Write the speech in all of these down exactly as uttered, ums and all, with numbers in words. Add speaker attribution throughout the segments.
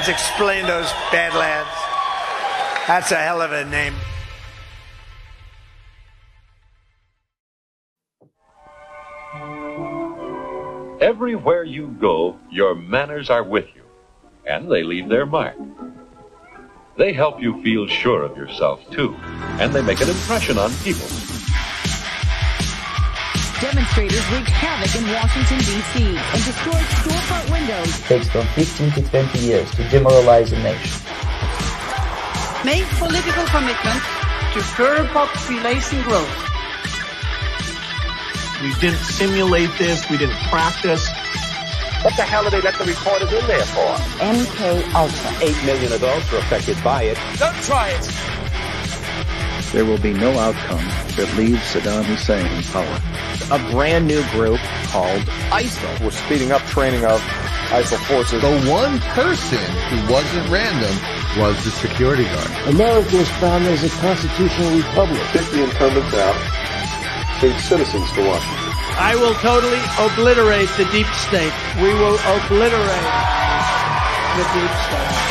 Speaker 1: Let's explain those Badlands. That's a hell of a name.
Speaker 2: Everywhere you go, your manners are with you, and they leave their mark. They help you feel sure of yourself, too, and they make an impression on people.
Speaker 3: Demonstrators wreaked havoc in Washington, D C and destroyed storefront windows.
Speaker 4: It takes from fifteen to twenty years to demoralize a nation.
Speaker 5: Make political commitments to curb population growth.
Speaker 6: We didn't simulate this. We didn't practice.
Speaker 7: What the hell do they let the reporters in there for?
Speaker 8: M K Ultra.
Speaker 7: Eight million adults are affected by it.
Speaker 1: Don't try it.
Speaker 9: There will be no outcome that leaves Saddam Hussein in power.
Speaker 10: A brand new group called ISIL.
Speaker 11: We're speeding up training of ISIL forces.
Speaker 12: The one person who wasn't random was the security guard.
Speaker 13: America was founded as a constitutional republic.
Speaker 11: Kick the incumbents out. State citizens to Washington.
Speaker 14: I will totally obliterate the deep state. We will obliterate the deep state.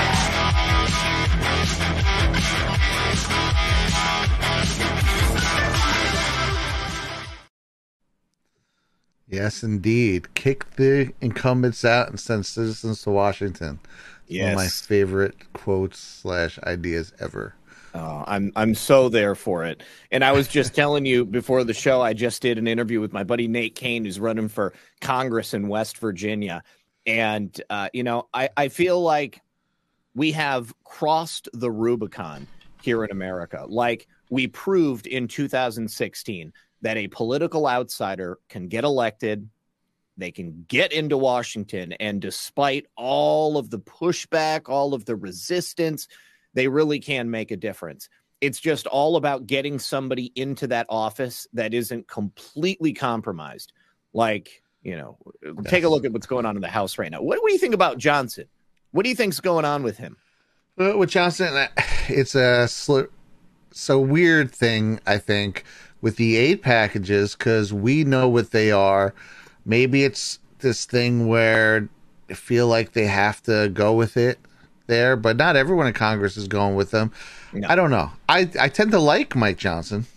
Speaker 12: Yes, indeed. Kick the incumbents out and send citizens to Washington.
Speaker 10: Yes.
Speaker 12: One of my favorite quotes slash ideas ever.
Speaker 10: Oh, I'm I'm so there for it. And I was just telling you before the show, I just did an interview with my buddy Nate Kane, who's running for Congress in West Virginia. And, uh, you know, I, I feel like we have crossed the Rubicon here in America. Like we proved in two thousand sixteen that a political outsider can get elected. They can get into Washington. And despite all of the pushback, all of the resistance, they really can make a difference. It's just all about getting somebody into that office that isn't completely compromised. Like, you know, yes. Take a look at what's going on in the House right now. What, what do you think about Johnson? What do you think's going on with him?
Speaker 12: Well, with Johnson, it's a sl- so weird thing, I think, with the aid packages, because we know what they are. Maybe it's this thing where I feel like they have to go with it there, but not everyone in Congress is going with them. No. I don't know. I, I tend to like Mike Johnson.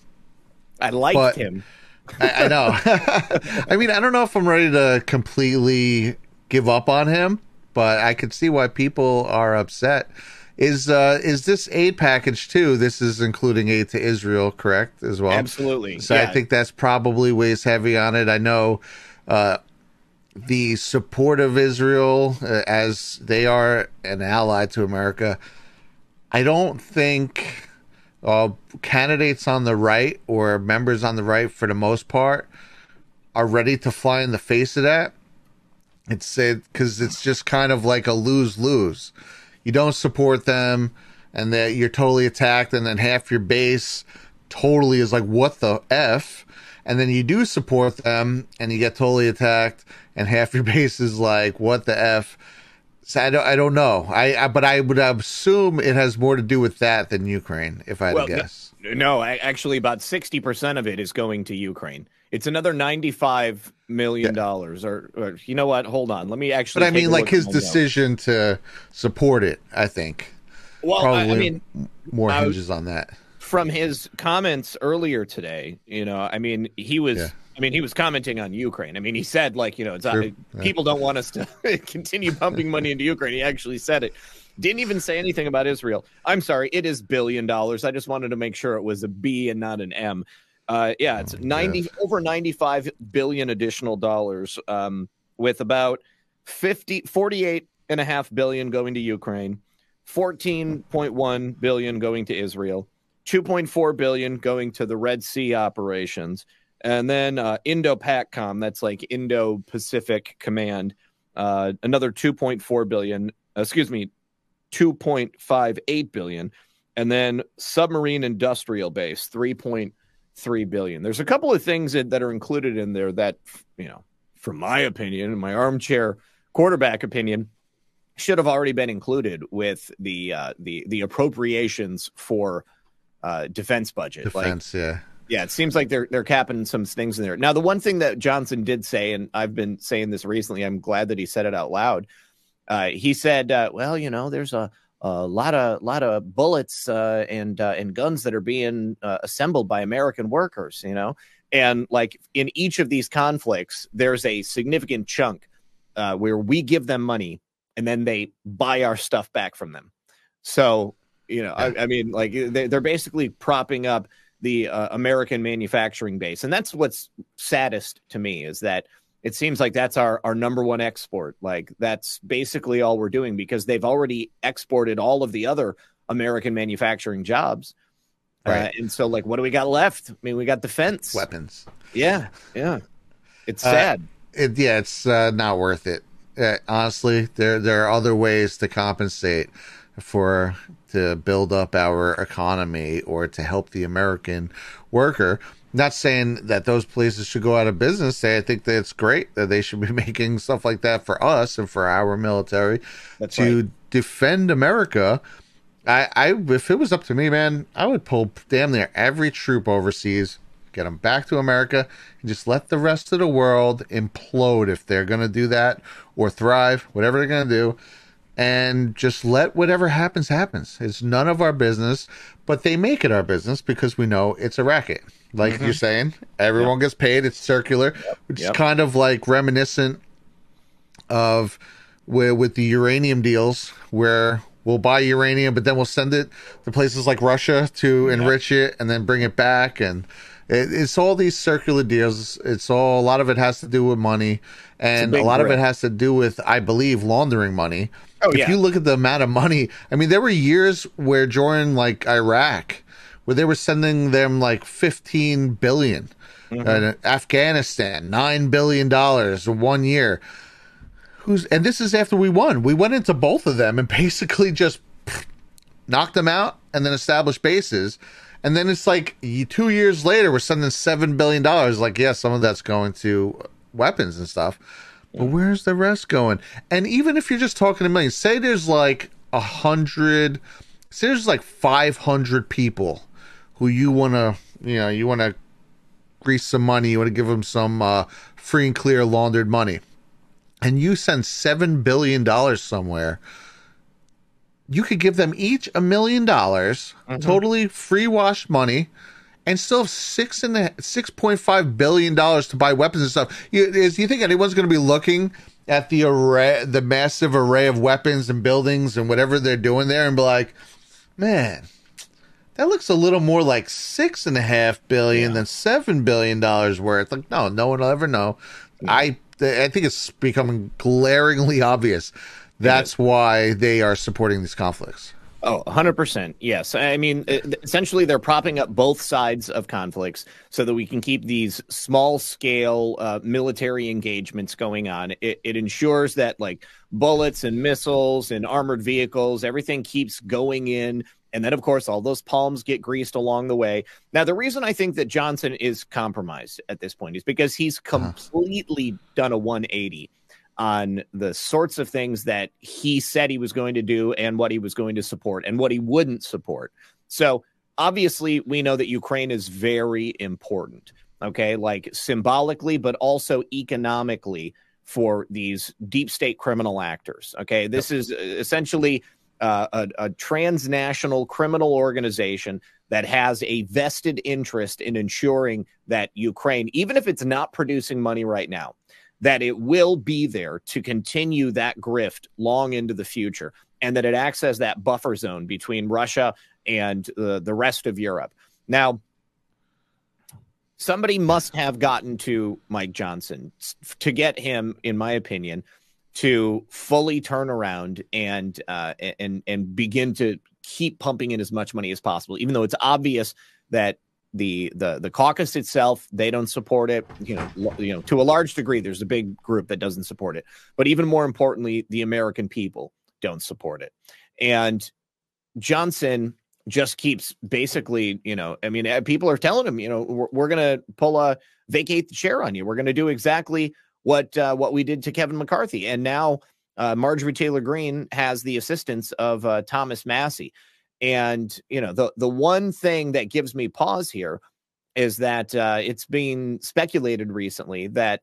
Speaker 10: I liked him.
Speaker 12: I, I know. I mean, I don't know if I'm ready to completely give up on him, but I could see why people are upset. Is uh, is this aid package too? This is including aid to Israel, correct, as well?
Speaker 10: Absolutely.
Speaker 12: So
Speaker 10: yeah.
Speaker 12: I think that's probably weighs heavy on it. I know uh, the support of Israel uh, as they are an ally to America. I don't think uh, candidates on the right or members on the right, for the most part, are ready to fly in the face of that. It's because it's just kind of like a lose-lose. You don't support them, and that you're totally attacked, and then half your base totally is like, what the F? And then you do support them, and you get totally attacked, and half your base is like, what the F? So I don't, I don't know. I, I but I would assume it has more to do with that than Ukraine, if I had
Speaker 10: well,
Speaker 12: to guess.
Speaker 10: No, no, actually, about sixty percent of it is going to Ukraine. It's another ninety-five million dollars. Yeah. Or, or, you know what? Hold on. Let me actually.
Speaker 12: But I mean, like his decision note. to support it, I think.
Speaker 10: Well,
Speaker 12: Probably
Speaker 10: I mean,
Speaker 12: more
Speaker 10: I
Speaker 12: hinges on that.
Speaker 10: From his comments earlier today, you know, I mean, he was. Yeah. I mean, he was commenting on Ukraine. I mean, he said, like, you know, it's
Speaker 12: sure.
Speaker 10: uh, people don't want us to continue pumping money into Ukraine. He actually said it. Didn't even say anything about Israel. I'm sorry. It is billion dollars. I just wanted to make sure it was a B and not an M. Uh, yeah, it's ninety yeah. over ninety-five billion additional dollars, um, with about fifty, forty-eight and a half billion going to Ukraine, fourteen point one billion going to Israel, two point four billion going to the Red Sea operations. And then uh, Indo-PACCOM, that's like Indo-Pacific Command, uh, another two point four billion, excuse me, two point five eight billion. And then submarine industrial base, three point three billion. There's a couple of things that, that are included in there that, you know, from my opinion, my armchair quarterback opinion, should have already been included with the uh, the the appropriations for uh, defense budget.
Speaker 12: Defense,
Speaker 10: like,
Speaker 12: yeah.
Speaker 10: Yeah, it seems like they're they're capping some things in there. Now, the one thing that Johnson did say, and I've been saying this recently, I'm glad that he said it out loud. Uh, he said, uh, well, you know, there's a, a lot of lot of bullets uh, and uh, and guns that are being uh, assembled by American workers, you know, and like in each of these conflicts, there's a significant chunk uh, where we give them money and then they buy our stuff back from them. So, you know, I, I mean, like they, they're basically propping up the uh, American manufacturing base. And that's what's saddest to me is that it seems like that's our, our number one export. Like that's basically all we're doing because they've already exported all of the other American manufacturing jobs. Right. Uh, and so like, what do we got left? I mean, we got defense
Speaker 12: weapons.
Speaker 10: Yeah. Yeah. It's sad.
Speaker 12: Uh, it, yeah. It's uh, not worth it. Uh, honestly, there, there are other ways to compensate for to build up our economy or to help the American worker. Not saying that those places should go out of business. I think that it's great that they should be making stuff like that for us and for our military. That's to right. defend America. I, I, if it was up to me, man, I would pull damn near every troop overseas, get them back to America, and just let the rest of the world implode if they're going to do that or thrive, whatever they're going to do. And just let whatever happens, happens. It's none of our business, but they make it our business because we know it's a racket. Like mm-hmm. you're saying, everyone yep. gets paid. It's circular, yep. which yep. is kind of like reminiscent of where with the uranium deals where we'll buy uranium, but then we'll send it to places like Russia to enrich yep. it and then bring it back. And it, it's all these circular deals. It's all, a lot of it has to do with money and a, a lot grip. of it has to do with, I believe, laundering money. Oh, if yeah. you look at the amount of money, I mean, there were years where during like Iraq, where they were sending them like fifteen billion mm-hmm. uh, Afghanistan, nine billion dollars one year. Who's, and this is after we won. We went into both of them and basically just pff, knocked them out and then established bases. And then it's like two years later, we're sending seven billion dollars. Like, yeah, some of that's going to weapons and stuff. But where's the rest going? And even if you're just talking a million, say there's like a hundred, say there's like five hundred people who you want to, you know, you want to grease some money, you want to give them some uh, free and clear laundered money, and you send seven billion dollars somewhere. You could give them each a million dollars, mm-hmm. totally free wash money, and still have six and a, six point five billion dollars to buy weapons and stuff. You, is, you think anyone's going to be looking at the array, the massive array of weapons and buildings and whatever they're doing there, and be like, "Man, that looks a little more like six and a half billion yeah. than seven billion dollars worth." Like, no, no one will ever know. Yeah. I, I think it's becoming glaringly obvious. That's why they are supporting these conflicts.
Speaker 10: Oh, one hundred percent. Yes. I mean, essentially, they're propping up both sides of conflicts so that we can keep these small-scale uh, military engagements going on. It, it ensures that, like, bullets and missiles and armored vehicles, everything keeps going in. And then, of course, all those palms get greased along the way. Now, the reason I think that Johnson is compromised at this point is because he's completely uh-huh. done a one eighty on the sorts of things that he said he was going to do and what he was going to support and what he wouldn't support. So obviously we know that Ukraine is very important, okay, like symbolically, but also economically for these deep state criminal actors. Okay. This is essentially uh, a, a transnational criminal organization that has a vested interest in ensuring that Ukraine, even if it's not producing money right now, that it will be there to continue that grift long into the future, and that it acts as that buffer zone between Russia and uh, the rest of Europe. Now, somebody must have gotten to Mike Johnson to get him, in my opinion, to fully turn around and uh, and and begin to keep pumping in as much money as possible, even though it's obvious that the the the caucus itself, they don't support it. You know, l- you know, to a large degree, there's a big group that doesn't support it. But even more importantly, the American people don't support it. And Johnson just keeps basically, you know, I mean, people are telling him, you know, we're, we're going to pull a vacate the chair on you. We're going to do exactly what uh, what we did to Kevin McCarthy. And now uh, Marjorie Taylor Greene has the assistance of uh, Thomas Massie. And, you know, the, the one thing that gives me pause here is that uh, it's being speculated recently that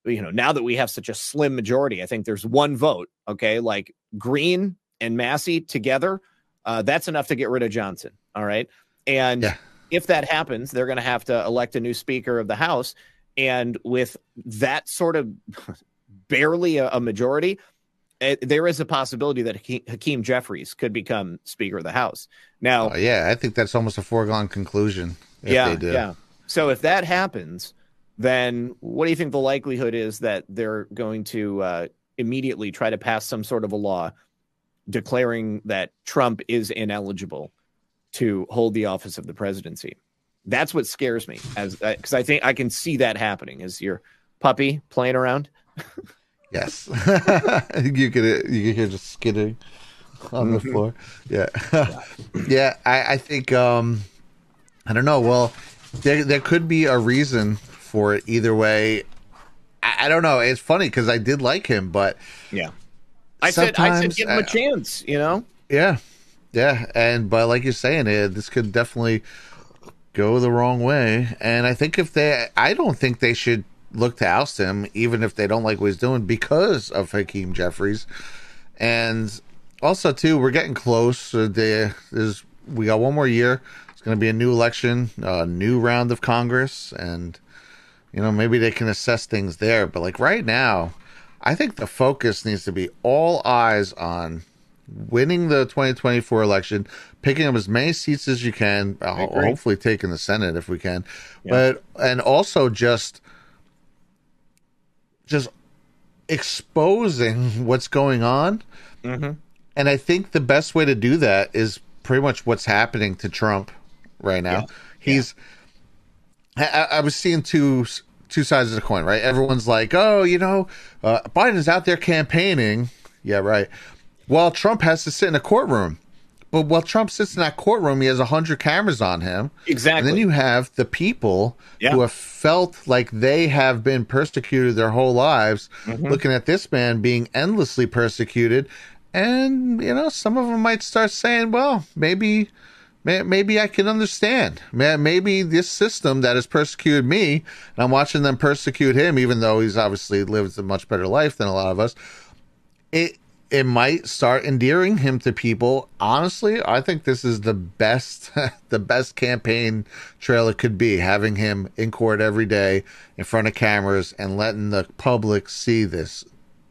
Speaker 10: you know, now that we have such a slim majority, I think there's one vote. Okay. Like Green and Massey together, uh, that's enough to get rid of Johnson. All right. And yeah. if that happens, they're going to have to elect a new Speaker of the House. And with that sort of barely a, a majority, it, there is a possibility that Hakeem Jeffries could become Speaker of the House. Now,
Speaker 12: uh, yeah, I think that's almost a foregone conclusion. If
Speaker 10: yeah,
Speaker 12: they do.
Speaker 10: yeah. So if that happens, then what do you think the likelihood is that they're going to uh, immediately try to pass some sort of a law declaring that Trump is ineligible to hold the office of the presidency? That's what scares me, as because uh, I think I can see that happening. Is your puppy playing around?
Speaker 12: Yes, you could you could hear just skidding on the floor. Yeah, yeah. I, I think um, I don't know. Well, there there could be a reason for it either way. I, I don't know. It's funny because I did like him, but
Speaker 10: yeah, I said I said give him a chance. You know.
Speaker 12: Yeah, yeah, and but like you're saying, it this could definitely go the wrong way. And I think if they, I don't think they should look to oust him, even if they don't like what he's doing, because of Hakeem Jeffries. And also, too, we're getting close. Uh, there's we got one more year. It's going to be a new election, a new round of Congress, and you know maybe they can assess things there. But like right now, I think the focus needs to be all eyes on winning the twenty twenty-four election, picking up as many seats as you can, hopefully taking the Senate if we can, yeah. but and also just just exposing what's going on.
Speaker 10: Mm-hmm.
Speaker 12: And I think the best way to do that is pretty much what's happening to Trump right now. Yeah. He's yeah. I, I was seeing two two sides of the coin, right? Everyone's like, oh, you know, uh, Biden's out there campaigning. Yeah, right. While Trump has to sit in a courtroom. But while Trump sits in that courtroom, he has one hundred cameras on him.
Speaker 10: Exactly.
Speaker 12: And then you have the people yeah. who have felt like they have been persecuted their whole lives, mm-hmm. looking at this man being endlessly persecuted. And, you know, some of them might start saying, well, maybe maybe I can understand. Maybe this system that has persecuted me, and I'm watching them persecute him, even though he's obviously lived a much better life than a lot of us, it It might start endearing him to people. Honestly, I think this is the best, the best campaign trail it could be, having him in court every day in front of cameras and letting the public see this.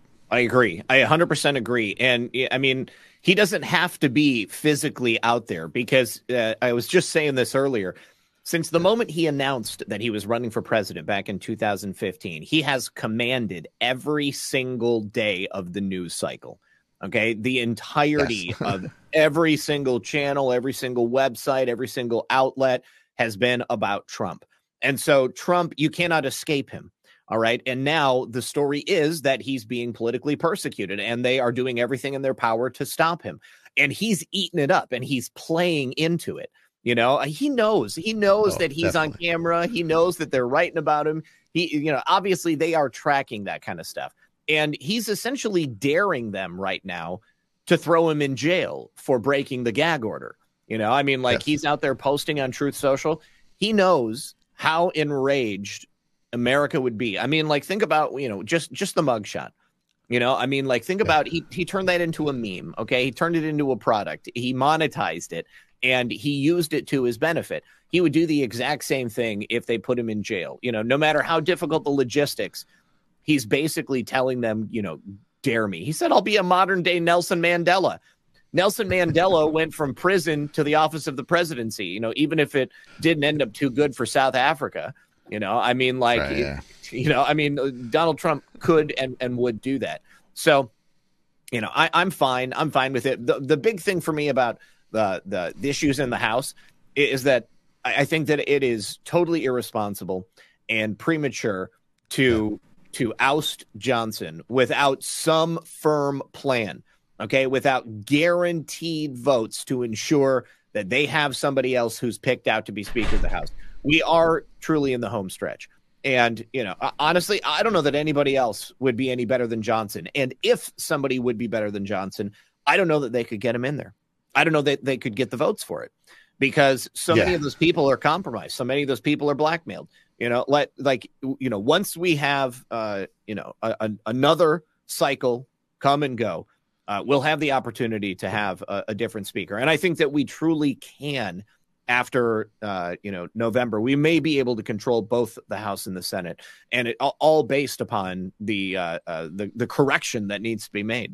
Speaker 10: I agree. I one hundred percent agree. And I mean, he doesn't have to be physically out there because uh, I was just saying this earlier. Since the moment he announced that he was running for president back in two thousand fifteen, he has commanded every single day of the news cycle. Okay, the entirety yes. of every single channel, every single website, every single outlet has been about Trump. And so Trump, you cannot escape him. All right. And now the story is that he's being politically persecuted and they are doing everything in their power to stop him. And he's eating it up and he's playing into it. You know, he knows, he knows oh, that he's definitely. on camera. He knows that they're writing about him. He, you know, obviously they are tracking that kind of stuff. And he's essentially daring them right now to throw him in jail for breaking the gag order. You know, I mean, like yes. he's out there posting on Truth Social. He knows how enraged America would be. I mean, like, think about, you know, just just the mugshot. You know, I mean, like, think about he he turned that into a meme. OK, he turned it into a product. He monetized it and he used it to his benefit. He would do the exact same thing if they put him in jail. You know, no matter how difficult the logistics. He's basically telling them, you know, dare me. He said, I'll be a modern day Nelson Mandela. Nelson Mandela went from prison to the office of the presidency, you know, even if it didn't end up too good for South Africa. You know, I mean, like, right, yeah. you know, I mean, Donald Trump could and, and would do that. So, you know, I, I'm fine. I'm fine with it. The, the big thing for me about the, the, the issues in the House is that I, I think that it is totally irresponsible and premature to yeah. to oust Johnson without some firm plan, okay, without guaranteed votes to ensure that they have somebody else who's picked out to be Speaker of the House. We are truly in the home stretch. And, you know, honestly, I don't know that anybody else would be any better than Johnson. And if somebody would be better than Johnson, I don't know that they could get him in there. I don't know that they could get the votes for it because so many
Speaker 12: Yeah.
Speaker 10: of those people are compromised. So many of those people are blackmailed. You know, let like you know, once we have uh, you know a, a, another cycle come and go, uh, we'll have the opportunity to have a, a different speaker, and I think that we truly can. After uh, you know November, we may be able to control both the House and the Senate, and it all, all based upon the, uh, uh, the the correction that needs to be made.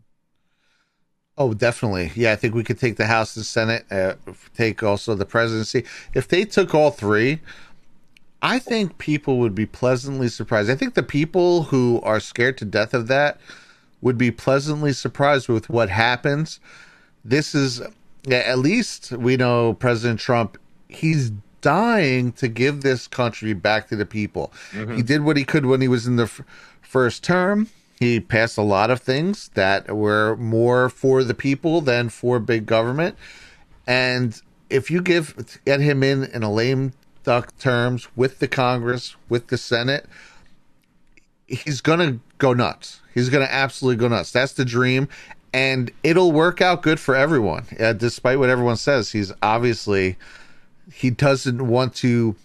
Speaker 12: Oh, definitely. Yeah, I think we could take the House and Senate, uh, take also the presidency. If they took all three, I think people would be pleasantly surprised. I think the people who are scared to death of that would be pleasantly surprised with what happens. This is, yeah, at least we know President Trump, he's dying to give this country back to the people. Mm-hmm. He did what he could when he was in the f- first term. He passed a lot of things that were more for the people than for big government. And if you give get him in in a lame duck terms with the Congress, with the Senate, he's going to go nuts. He's going to absolutely go nuts. That's the dream. And it'll work out good for everyone, uh, despite what everyone says. He's obviously, he doesn't want to,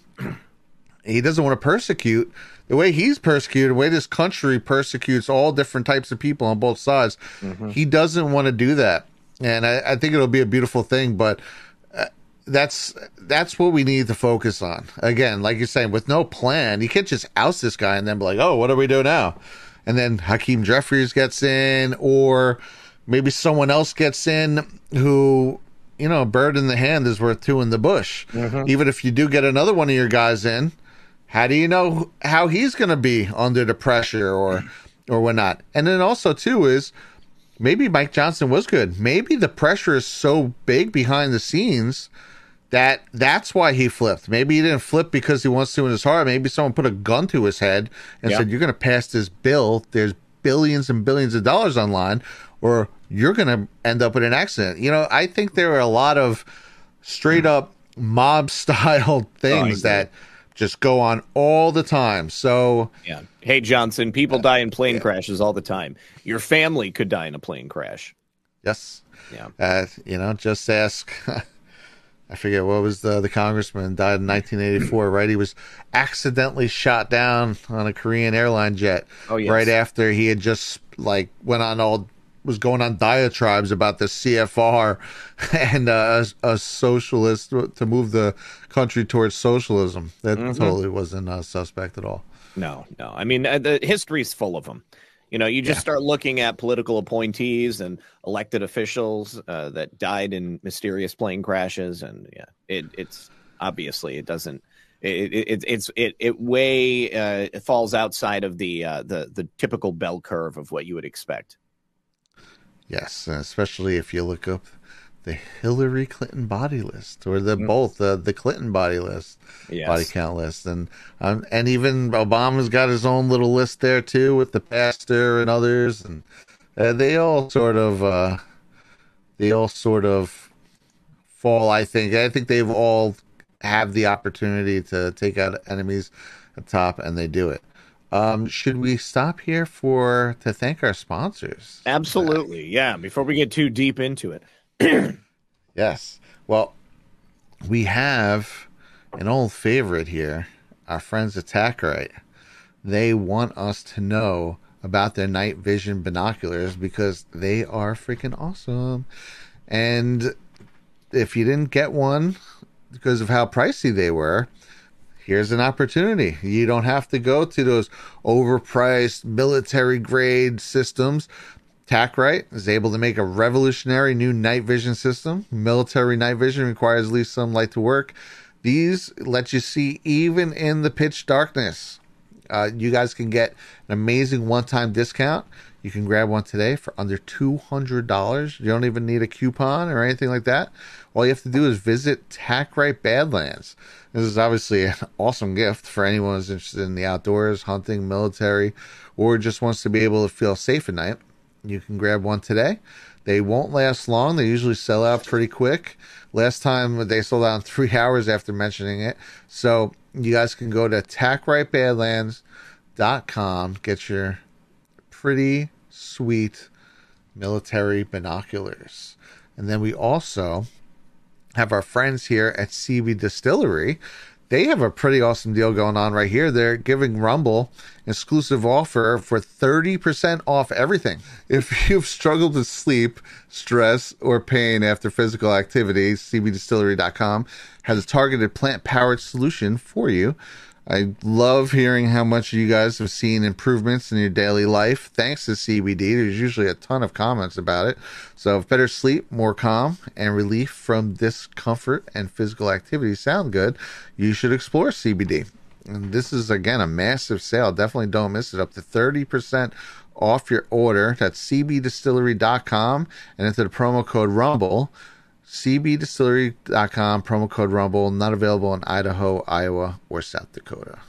Speaker 12: he doesn't want to persecute. The way he's persecuted, the way this country persecutes all different types of people on both sides, mm-hmm. he doesn't want to do that. And I, I think it'll be a beautiful thing, but uh, that's that's what we need to focus on. Again, like you're saying, with no plan, you can't just oust this guy and then be like, oh, what do we do now? And then Hakeem Jeffries gets in, or maybe someone else gets in who, you know, a bird in the hand is worth two in the bush. Mm-hmm. Even if you do get another one of your guys in, how do you know how he's going to be under the pressure or or whatnot? And then also, too, is maybe Mike Johnson was good. Maybe the pressure is so big behind the scenes that that's why he flipped. Maybe he didn't flip because he wants to in his heart. Maybe someone put a gun to his head and yeah. said, you're going to pass this bill. There's billions and billions of dollars online, or you're going to end up in an accident. You know, I think there are a lot of straight up mob style things oh, that just go on all the time. So,
Speaker 10: yeah. Hey, Johnson, people uh, die in plane yeah. crashes all the time. Your family could die in a plane crash.
Speaker 12: Yes.
Speaker 10: Yeah.
Speaker 12: Uh, you know, just ask. I forget what was the the congressman died in nineteen eighty-four, right? He was accidentally shot down on a Korean airline jet.
Speaker 10: Oh, yes.
Speaker 12: Right after he had just like went on all was going on diatribes about the C F R and uh, a, a socialist to move the country towards socialism. That mm-hmm. totally wasn't a suspect at all.
Speaker 10: No, no. I mean, uh, the history's full of them. You know, you just yeah. start looking at political appointees and elected officials uh, that died in mysterious plane crashes, and yeah, it, it's obviously it doesn't. It, it it's it it way uh, it falls outside of the uh, the the typical bell curve of what you would expect.
Speaker 12: Yes, especially if you look up the Hillary Clinton body list, or the mm-hmm. both the the Clinton body list,
Speaker 10: yes.
Speaker 12: body count list, and um, and even Obama's got his own little list there too with the pastor and others, and uh, they all sort of uh, they all sort of fall. I think I think they've all have the opportunity to take out enemies at top, and they do it. Um, should we stop here for to thank our sponsors?
Speaker 10: Absolutely, yeah. Before we get too deep into it.
Speaker 12: Yes. Well, we have an old favorite here, our friends at TacRite. They want us to know about their night vision binoculars because they are freaking awesome. And if you didn't get one because of how pricey they were, here's an opportunity. You don't have to go to those overpriced military grade systems. TacRite is able to make a revolutionary new night vision system. Military night vision requires at least some light to work. These let you see even in the pitch darkness. Uh, you guys can get an amazing one-time discount. You can grab one today for under two hundred dollars. You don't even need a coupon or anything like that. All you have to do is visit TacRite Badlands. This is obviously an awesome gift for anyone who's interested in the outdoors, hunting, military, or just wants to be able to feel safe at night. You can grab one today. They won't last long. They usually sell out pretty quick. Last time they sold out in three hours after mentioning it. So you guys can go to tac rite badlands dot com. Get your pretty sweet military binoculars. And then we also have our friends here at C B Distillery. They have a pretty awesome deal going on right here. They're giving Rumble an exclusive offer for thirty percent off everything. If you've struggled with sleep, stress, or pain after physical activity, C B distillery dot com has a targeted plant-powered solution for you. I love hearing how much you guys have seen improvements in your daily life thanks to C B D. There's usually a ton of comments about it. So if better sleep, more calm, and relief from discomfort and physical activity sound good, you should explore C B D. And this is, again, a massive sale. Definitely don't miss it. Up to thirty percent off your order. That's C B distillery dot com and enter the promo code RUMBLE. C B distillery dot com, promo code RUMBLE, not available in Idaho, Iowa, or South Dakota.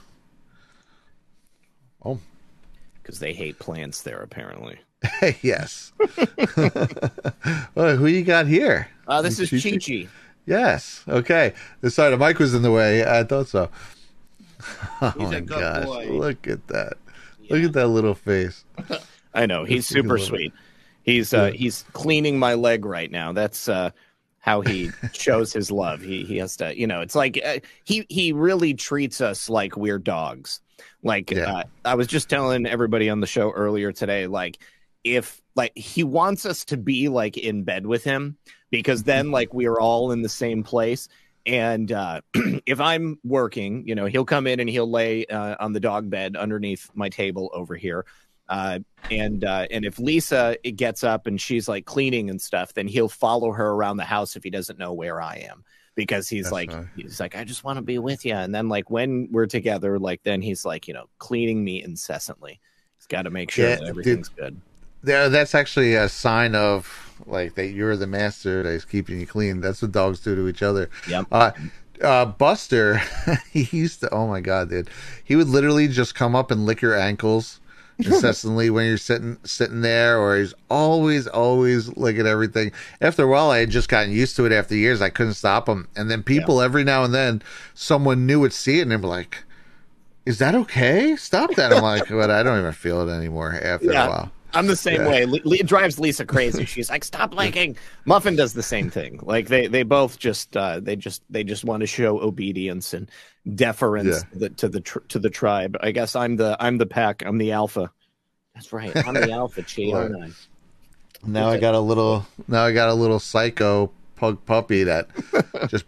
Speaker 12: Oh.
Speaker 10: Because they hate plants there, apparently.
Speaker 12: Yes. Well, who you got here?
Speaker 10: Uh, this is Chi-Chi.
Speaker 12: Yes. Okay. Sorry, the mic was in the way. I thought so. Oh,
Speaker 14: He's
Speaker 12: my
Speaker 14: a good
Speaker 12: gosh.
Speaker 14: boy.
Speaker 12: Look at that. Yeah. Look at that little face.
Speaker 10: I know. He's super sweet. He's uh, he's cleaning my leg right now. That's... Uh, how he shows his love. He he has to, you know, it's like uh, he he really treats us like we're dogs. Like yeah. uh, I was just telling everybody on the show earlier today, like if like he wants us to be like in bed with him, because then like we are all in the same place. And uh, if I'm working, you know, he'll come in and he'll lay uh, on the dog bed underneath my table over here. Uh, and uh, and if Lisa gets up and she's like cleaning and stuff, then he'll follow her around the house if he doesn't know where I am, because he's That's like right. he's like I just want to be with you. And then like when we're together, like then he's like, you know, cleaning me incessantly. He's got to make sure yeah, that everything's dude, good.
Speaker 12: Yeah, that's actually a sign of like that you're the master that is keeping you clean. That's what dogs do to each other.
Speaker 10: Yep.
Speaker 12: Uh, uh, Buster, he used to. Oh my god, dude, he would literally just come up and lick your ankles incessantly when you're sitting sitting there, or he's always always looking at everything. After a while, I had just gotten used to it. After years, I couldn't stop him. And then people yeah. every now and then, someone new would see it and they'd be like, "Is that okay? Stop that!" I'm like, "But I don't even feel it anymore." After
Speaker 10: yeah.
Speaker 12: a while,
Speaker 10: I'm the same yeah. way. Le- it drives Lisa crazy. She's like, "Stop licking." Muffin does the same thing. Like they they both just uh, they just they just want to show obedience and deference yeah. to the to the, tr- to the tribe. I guess I'm the I'm the pack. I'm the alpha. That's right. I'm the alpha, Chi, aren't I?
Speaker 12: Now I got a little. Now I got a little psycho pug puppy that just.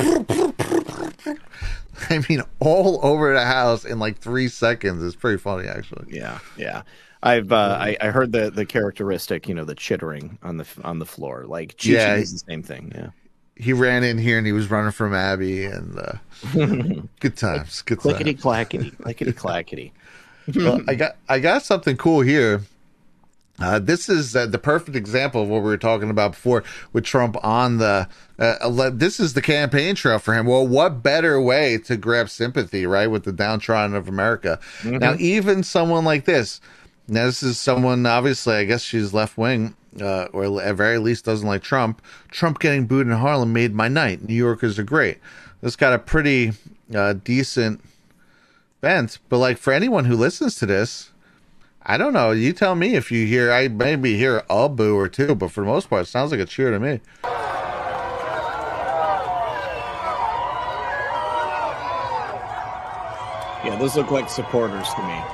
Speaker 12: I mean, all over the house in like three seconds. It's pretty funny, actually.
Speaker 10: Yeah, yeah. I've uh, I, I heard the the characteristic, you know, the chittering on the on the floor. Like Chi-Chi yeah, is the same thing. Yeah.
Speaker 12: He ran in here and he was running from Abby, and uh, good times. Good
Speaker 10: clickety
Speaker 12: times.
Speaker 10: clackety, clickety clackety.
Speaker 12: Well, I got I got something cool here. Uh, this is uh, the perfect example of what we were talking about before with Trump on the. Uh, this is the campaign trail for him. Well, what better way to grab sympathy, right, with the downtrodden of America? Mm-hmm. Now, even someone like this. Now, this is someone, obviously, I guess she's left wing, uh, or at very least doesn't like Trump. Trump getting booed in Harlem made my night. New Yorkers are great. This got a pretty uh, decent bent, but like for anyone who listens to this, I don't know. You tell me if you hear. I maybe hear a boo or two, but for the most part, it sounds like a cheer to me.
Speaker 10: Yeah, those look like supporters to me.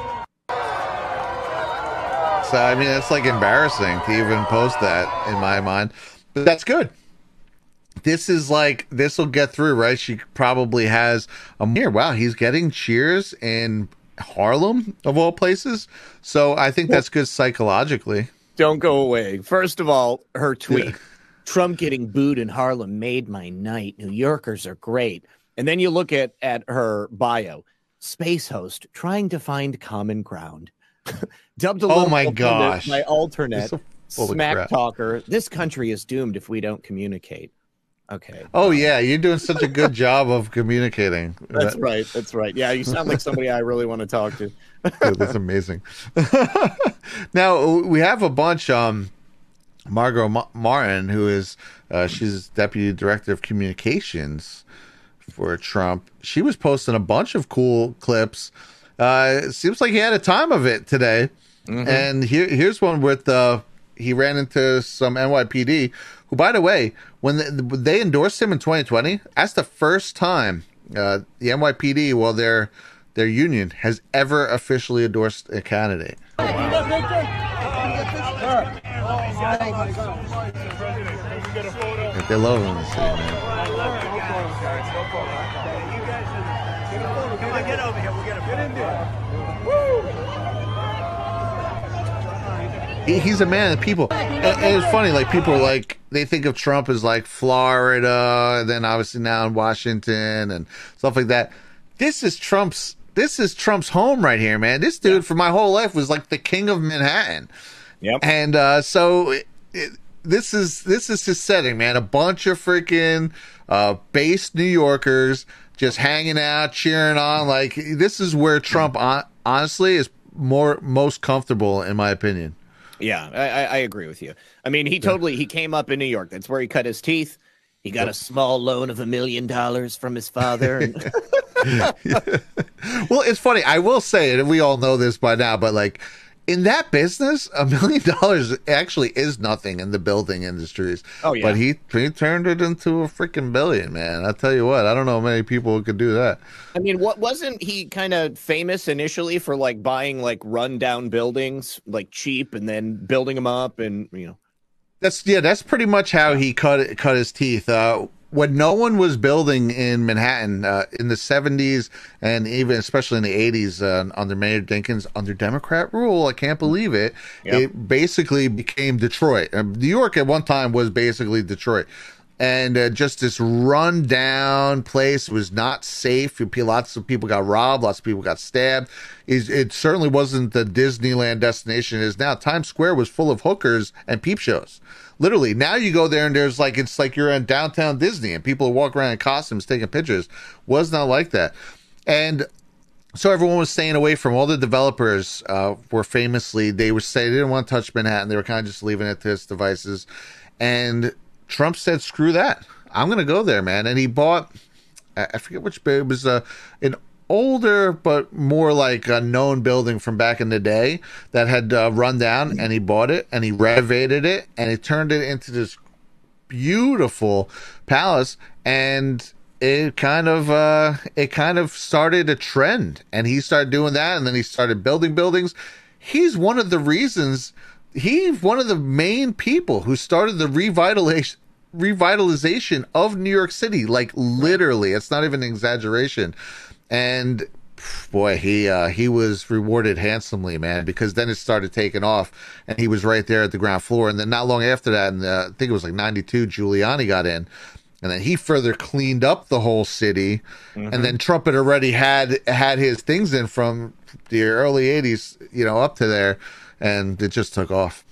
Speaker 12: So, I mean, it's like embarrassing to even post that in my mind, but that's good. This is like, this will get through, right? She probably has a here. Wow, he's getting cheers in Harlem, of all places. So I think that's good psychologically.
Speaker 10: Don't go away. First of all, her tweet, yeah. Trump getting booed in Harlem made my night. New Yorkers are great. And then you look at, at her bio, space host trying to find common ground. Dubbed a
Speaker 12: oh my gosh,
Speaker 10: my alternate so smack talker. This country is doomed if we don't communicate. Okay.
Speaker 12: Oh yeah, you're doing such a good job of communicating.
Speaker 10: That's that... right. That's right. Yeah, you sound like somebody I really want to talk to.
Speaker 12: Yeah, that's amazing. Now we have a bunch. Um, Margot Ma- Martin, who is uh, she's deputy director of communications for Trump. She was posting a bunch of cool clips. Uh, it seems like he had a time of it today. Mm-hmm. And here, here's one with uh, he ran into some N Y P D, who, by the way, when they, they endorsed him in twenty twenty, that's the first time uh, the N Y P D, well, their their union, has ever officially endorsed a candidate. They love him in the city, man.
Speaker 1: Get over here. We'll get him. Get in there.
Speaker 12: He, he's a man of the people. And, and it's funny, like, people are like, they think of Trump as like Florida, and then obviously now in Washington and stuff like that. This is Trump's, this is Trump's home right here, man. This dude, yeah. for my whole life, was like the king of Manhattan.
Speaker 10: Yep.
Speaker 12: And uh, so it, it, this is this is his setting, man. A bunch of freaking uh, based New Yorkers just hanging out, cheering on. Like, this is where Trump, on, honestly, is more most comfortable, in my opinion.
Speaker 10: Yeah, I, I agree with you. I mean, he totally he came up in New York. That's where he cut his teeth. He got a small loan of a million dollars from his father.
Speaker 12: Well, it's funny. I will say it, and we all know this by now, but like, in that business, a million dollars actually is nothing in the building industries.
Speaker 10: Oh, yeah.
Speaker 12: But he, he turned it into a freaking billion, man. I'll tell you what, I don't know many people who could do that.
Speaker 10: I mean, what wasn't he kind of famous initially for, like, buying like rundown buildings, like cheap, and then building them up, and you know.
Speaker 12: That's yeah, that's pretty much how he cut cut his teeth. Uh, when no one was building in Manhattan uh, in the seventies, and even especially in the eighties uh, under Mayor Dinkins, under Democrat rule, I can't believe it. Yep. It basically became Detroit. Uh, New York at one time was basically Detroit. And uh, just this run down place was not safe. Lots of people got robbed. Lots of people got stabbed. It certainly wasn't the Disneyland destination it is now. Times Square was full of hookers and peep shows. Literally, now you go there and there's like, it's like you're in downtown Disney and people walk around in costumes taking pictures. Was not like that. And so everyone was staying away from all the developers. Uh, were famously, they would say they didn't want to touch Manhattan. They were kind of just leaving it to its devices. And Trump said, screw that. I'm going to go there, man. And he bought, I forget which, it was uh, an older but more like a known building from back in the day that had uh, run down, and he bought it and he renovated it and he turned it into this beautiful palace. And it kind of, uh, it kind of started a trend, and he started doing that. And then he started building buildings. He's one of the reasons He's one of the main people who started the revitalization revitalization of New York City. Like, literally, it's not even an exaggeration. And boy, he uh, he was rewarded handsomely, man, because then it started taking off, and he was right there at the ground floor. And then not long after that, and uh, I think it was like ninety-two, Giuliani got in, and then he further cleaned up the whole city. Mm-hmm. And then Trump had already had had his things in from the early eighties, you know, up to there. And it just took off.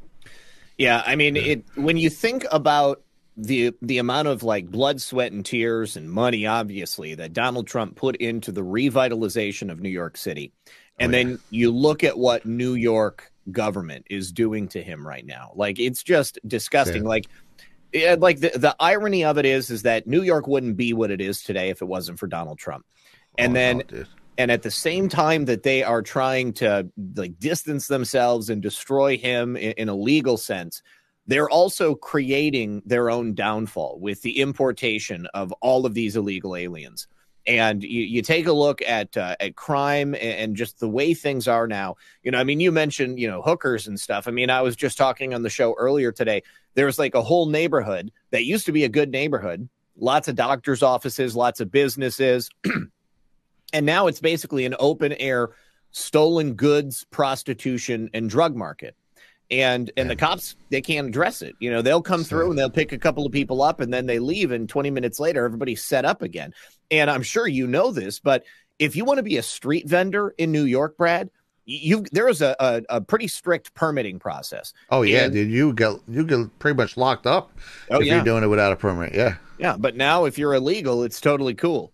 Speaker 10: Yeah, I mean, it when you think about the the amount of like blood, sweat, and tears and money, obviously, that Donald Trump put into the revitalization of New York City, and oh, yeah. then you look at what New York government is doing to him right now, like, it's just disgusting. Yeah. Like, it, like the the irony of it is, is that New York wouldn't be what it is today if it wasn't for Donald Trump, and oh, then. No, And at the same time that they are trying to like distance themselves and destroy him in, in a legal sense, they're also creating their own downfall with the importation of all of these illegal aliens. And you, you take a look at uh, at crime and, and just the way things are now. You know, I mean, you mentioned, you know, hookers and stuff. I mean, I was just talking on the show earlier today. There's like a whole neighborhood that used to be a good neighborhood. Lots of doctors' offices, lots of businesses. And now it's basically an open air stolen goods, prostitution, and drug market. And and the cops, they can't address it. You know, they'll come through and they'll pick a couple of people up and then they leave. And twenty minutes later, everybody's set up again. And I'm sure you know this, but if you want to be a street vendor in New York, Brad, you there is a, a, a pretty strict permitting process.
Speaker 12: Oh, yeah,
Speaker 10: and,
Speaker 12: dude. You get, you get pretty much locked up
Speaker 10: oh,
Speaker 12: if
Speaker 10: yeah.
Speaker 12: you're doing it without a permit. Yeah.
Speaker 10: Yeah. But now if you're illegal, it's totally cool.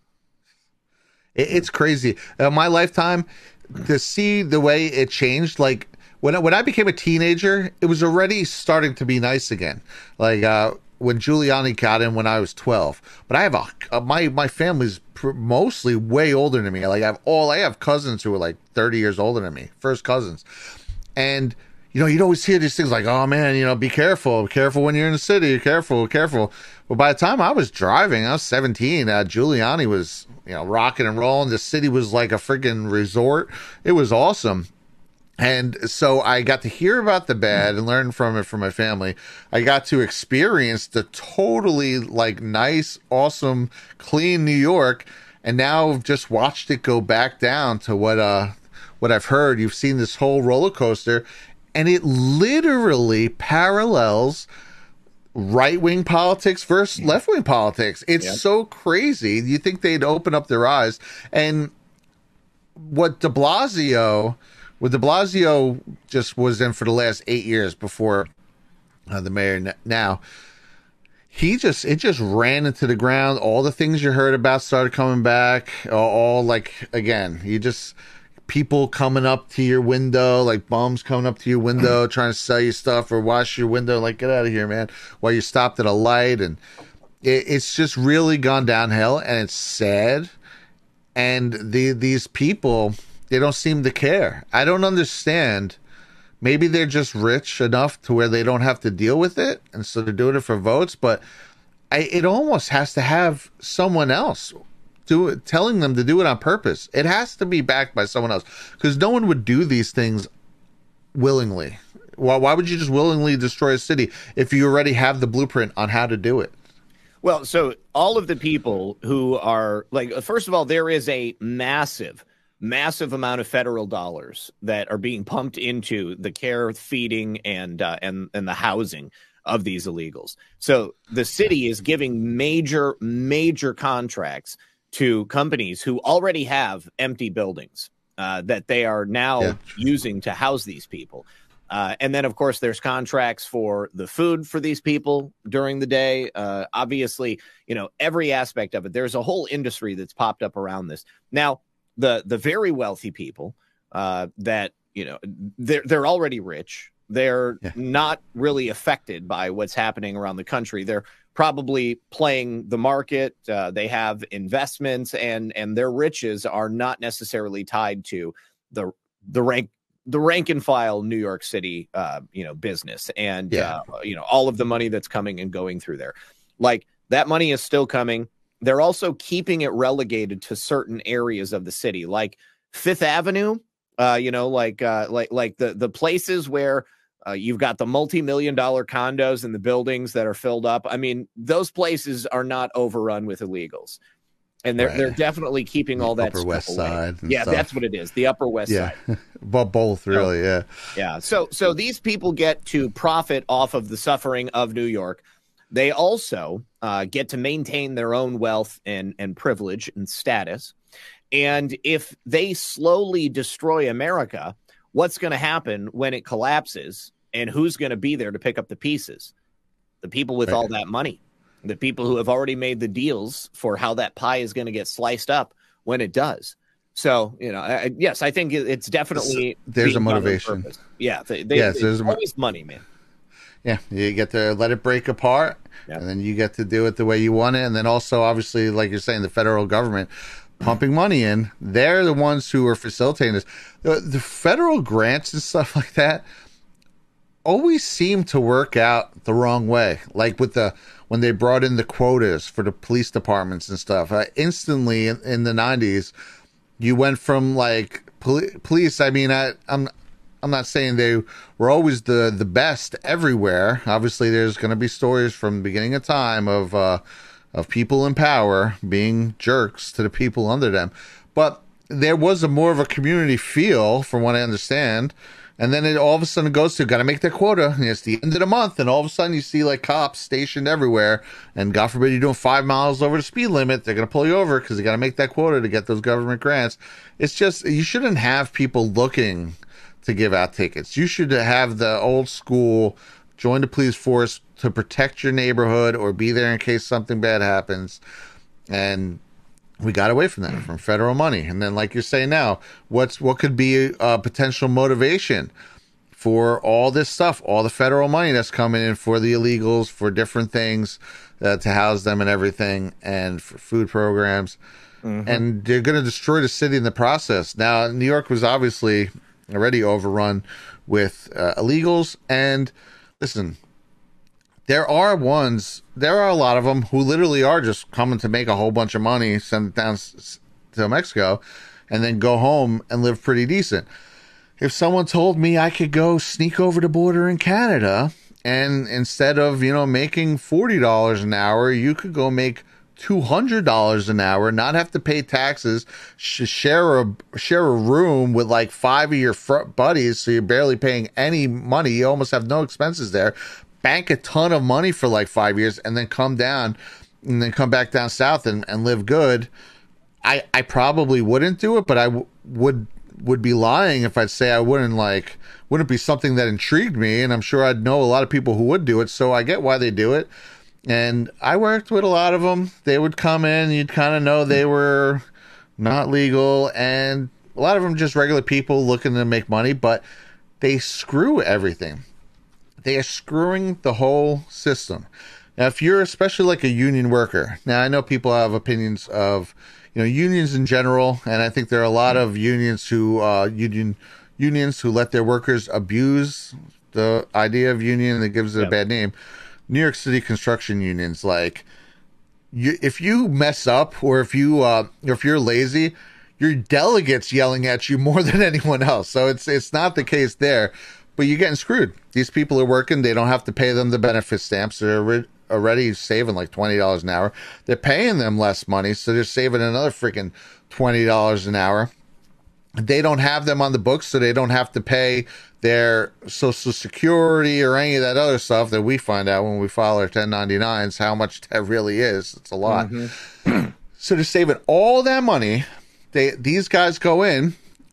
Speaker 12: It's crazy. Uh, my lifetime, to see the way it changed, like when I, when I became a teenager, it was already starting to be nice again. Like uh, when Giuliani got in when I was twelve. But I have a, uh, my my family's pr- mostly way older than me. Like I have all I have cousins who are like thirty years older than me, first cousins, and you know, you'd always hear these things like, oh man, you know, be careful, be careful when you're in the city, careful, careful. Well, by the time I was driving, I was seventeen, uh, Giuliani was, you know, rocking and rolling. The city was like a freaking resort. It was awesome. And so I got to hear about the bad and learn from it from my family. I got to experience the totally like nice, awesome, clean New York. And now I've just watched it go back down to what, uh, what I've heard. You've seen this whole roller coaster, and it literally parallels right-wing politics versus left-wing politics. It's yep. so crazy. You think they'd open up their eyes. And what de Blasio... What de Blasio just was in for the last eight years before uh, the mayor now, he just, it just ran into the ground. All the things you heard about started coming back. All, all like, again, you just, people coming up to your window, like bums coming up to your window, trying to sell you stuff or wash your window. Like, get out of here, man. While you stopped at a light. And it, it's just really gone downhill, and it's sad. And the, these people, they don't seem to care. I don't understand. Maybe they're just rich enough to where they don't have to deal with it, and so they're doing it for votes. But I, it almost has to have someone else do it, telling them to do it on purpose. It has to be backed by someone else, because no one would do these things willingly. Why, why would you just willingly destroy a city if you already have the blueprint on how to do it?
Speaker 10: Well, so all of the people who are like, first of all, there is a massive massive amount of federal dollars that are being pumped into the care, feeding, and uh, and and the housing of these illegals. So the city is giving major, major contracts to companies who already have empty buildings uh, that they are now yeah. using to house these people. Uh, and then, of course, there's contracts for the food for these people during the day. Uh, obviously, you know, every aspect of it. There's a whole industry that's popped up around this. Now, The the very wealthy people uh, that, you know, they're, they're already rich. They're yeah. not really affected by what's happening around the country. They're probably playing the market. Uh, they have investments, and and their riches are not necessarily tied to the the rank the rank and file New York City, uh, you know, business and, yeah. uh, you know, all of the money that's coming and going through there. Like, that money is still coming. They're also keeping it relegated to certain areas of the city, like Fifth Avenue, uh, you know, like uh, like like the, the places where uh, you've got the multi-million dollar condos and the buildings that are filled up. I mean, those places are not overrun with illegals. And they're, right. they're definitely keeping all that
Speaker 12: Upper
Speaker 10: stuff
Speaker 12: West
Speaker 10: away.
Speaker 12: Side.
Speaker 10: Yeah,
Speaker 12: stuff.
Speaker 10: That's what it is. The Upper West
Speaker 12: yeah.
Speaker 10: Side.
Speaker 12: Well, both, really,
Speaker 10: so,
Speaker 12: yeah.
Speaker 10: Yeah. So so these people get to profit off of the suffering of New York. They also uh, get to maintain their own wealth and, and privilege and status. And if they slowly destroy America, what's going to happen when it collapses, and who's going to be there to pick up the pieces? The people with right. all that money, the people who have already made the deals for how that pie is going to get sliced up when it does. So, you know, I, yes, I think it's definitely
Speaker 12: there's a motivation.
Speaker 10: Yeah, they, they,
Speaker 12: yes, there's
Speaker 10: always mo- money, man.
Speaker 12: Yeah, you get to let it break apart, yep. and then you get to do it the way you want it. And then also, obviously, like you're saying, the federal government pumping money in, they're the ones who are facilitating this. The, the federal grants and stuff like that always seem to work out the wrong way. Like with the when they brought in the quotas for the police departments and stuff, uh, instantly in, in the nineties, you went from like poli- police. I mean, I, I'm. I'm not saying they were always the, the best everywhere. Obviously, there's going to be stories from the beginning of time of uh, of people in power being jerks to the people under them. But there was a more of a community feel, from what I understand. And then it all of a sudden goes to, got to make their quota. And it's the end of the month. And all of a sudden you see like cops stationed everywhere. And God forbid you're doing five miles over the speed limit. They're going to pull you over because they got to make that quota to get those government grants. It's just, you shouldn't have people looking to give out tickets. You should have the old school, join the police force to protect your neighborhood or be there in case something bad happens. And we got away from that, from federal money. And then, like you're saying now, what's what could be a potential motivation for all this stuff, all the federal money that's coming in for the illegals, for different things uh, to house them and everything, and for food programs. Mm-hmm. And they're going to destroy the city in the process. Now, New York was obviously already overrun with uh, illegals. And listen, there are ones, there are a lot of them who literally are just coming to make a whole bunch of money, send it down s- to Mexico, and then go home and live pretty decent. If someone told me I could go sneak over the border in Canada, and instead of, you know, making forty dollars an hour, you could go make two hundred dollars an hour, not have to pay taxes, sh- share a share a room with like five of your fr- buddies, so you're barely paying any money. You almost have no expenses there. Bank a ton of money for like five years, and then come down, and then come back down south and, and live good. I I probably wouldn't do it, but I w- would would be lying if I'd say I wouldn't like wouldn't be something that intrigued me, and I'm sure I'd know a lot of people who would do it. So I get why they do it. And I worked with a lot of them. They would come in, you'd kind of know they were not legal, and a lot of them just regular people looking to make money, but they screw everything. They are screwing the whole system. Now, if you're especially like a union worker, now I know people have opinions of, you know, unions in general, and I think there are a lot of unions who uh, union unions who let their workers abuse the idea of union that gives it yep. a bad name. New York City construction unions, like, you, if you mess up or if you uh, or if you're lazy, your delegates yelling at you more than anyone else. So it's it's not the case there, but you're getting screwed. These people are working; they don't have to pay them the benefit stamps. They're re- already saving like twenty dollars an hour. They're paying them less money, so they're saving another freaking twenty dollars an hour. They don't have them on the books, so they don't have to pay their Social Security or any of that other stuff that we find out when we file our ten ninety-nines, how much that really is. It's a lot. Mm-hmm. So they're saving all that money. They These guys go in,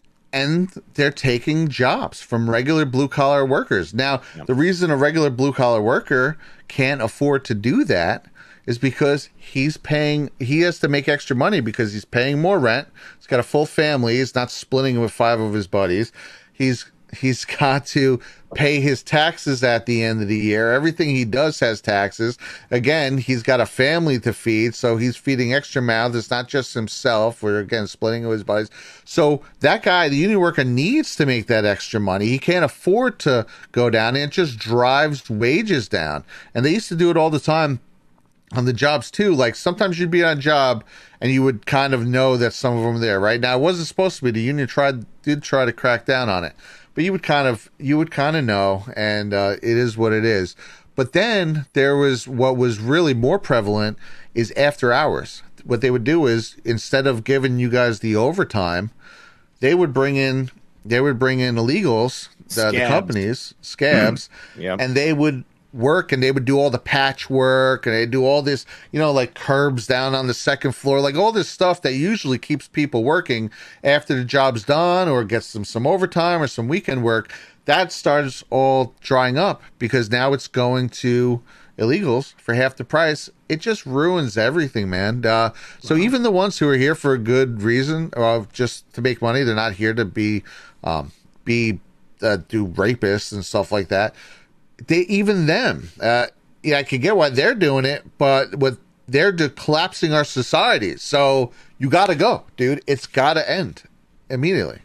Speaker 12: and they're taking jobs from regular blue-collar workers. Now, yep. the reason a regular blue-collar worker can't afford to do that is because he's paying, he has to make extra money because he's paying more rent. He's got a full family. He's not splitting with five of his buddies. He's He's got to pay his taxes at the end of the year. Everything he does has taxes. Again, he's got a family to feed, so he's feeding extra mouths. It's not just himself. We're, again, splitting with his buddies. So that guy, the union worker, needs to make that extra money. He can't afford to go down, and it just drives wages down. And they used to do it all the time on the jobs too. Like, sometimes you'd be on a job and you would kind of know that some of them are there, right? Now, it wasn't supposed to be. The union tried did try to crack down on it. But you would kind of, you would kind of know, and uh, it is what it is. But then there was what was really more prevalent is after hours. What they would do is, instead of giving you guys the overtime, they would bring in, they would bring in illegals, the, the companies, scabs,
Speaker 10: yep.
Speaker 12: and they would work, and they would do all the patchwork, and they do all this, you know, like curbs down on the second floor, like all this stuff that usually keeps people working after the job's done or gets them some overtime or some weekend work. That starts all drying up because now it's going to illegals for half the price. It just ruins everything, man. Uh, so wow. even the ones who are here for a good reason, or just to make money, they're not here to be um, be uh, do rapists and stuff like that. They even them, uh, yeah, I can get why they're doing it, but with they're de- collapsing our society. So you got to go, dude. It's got to end immediately.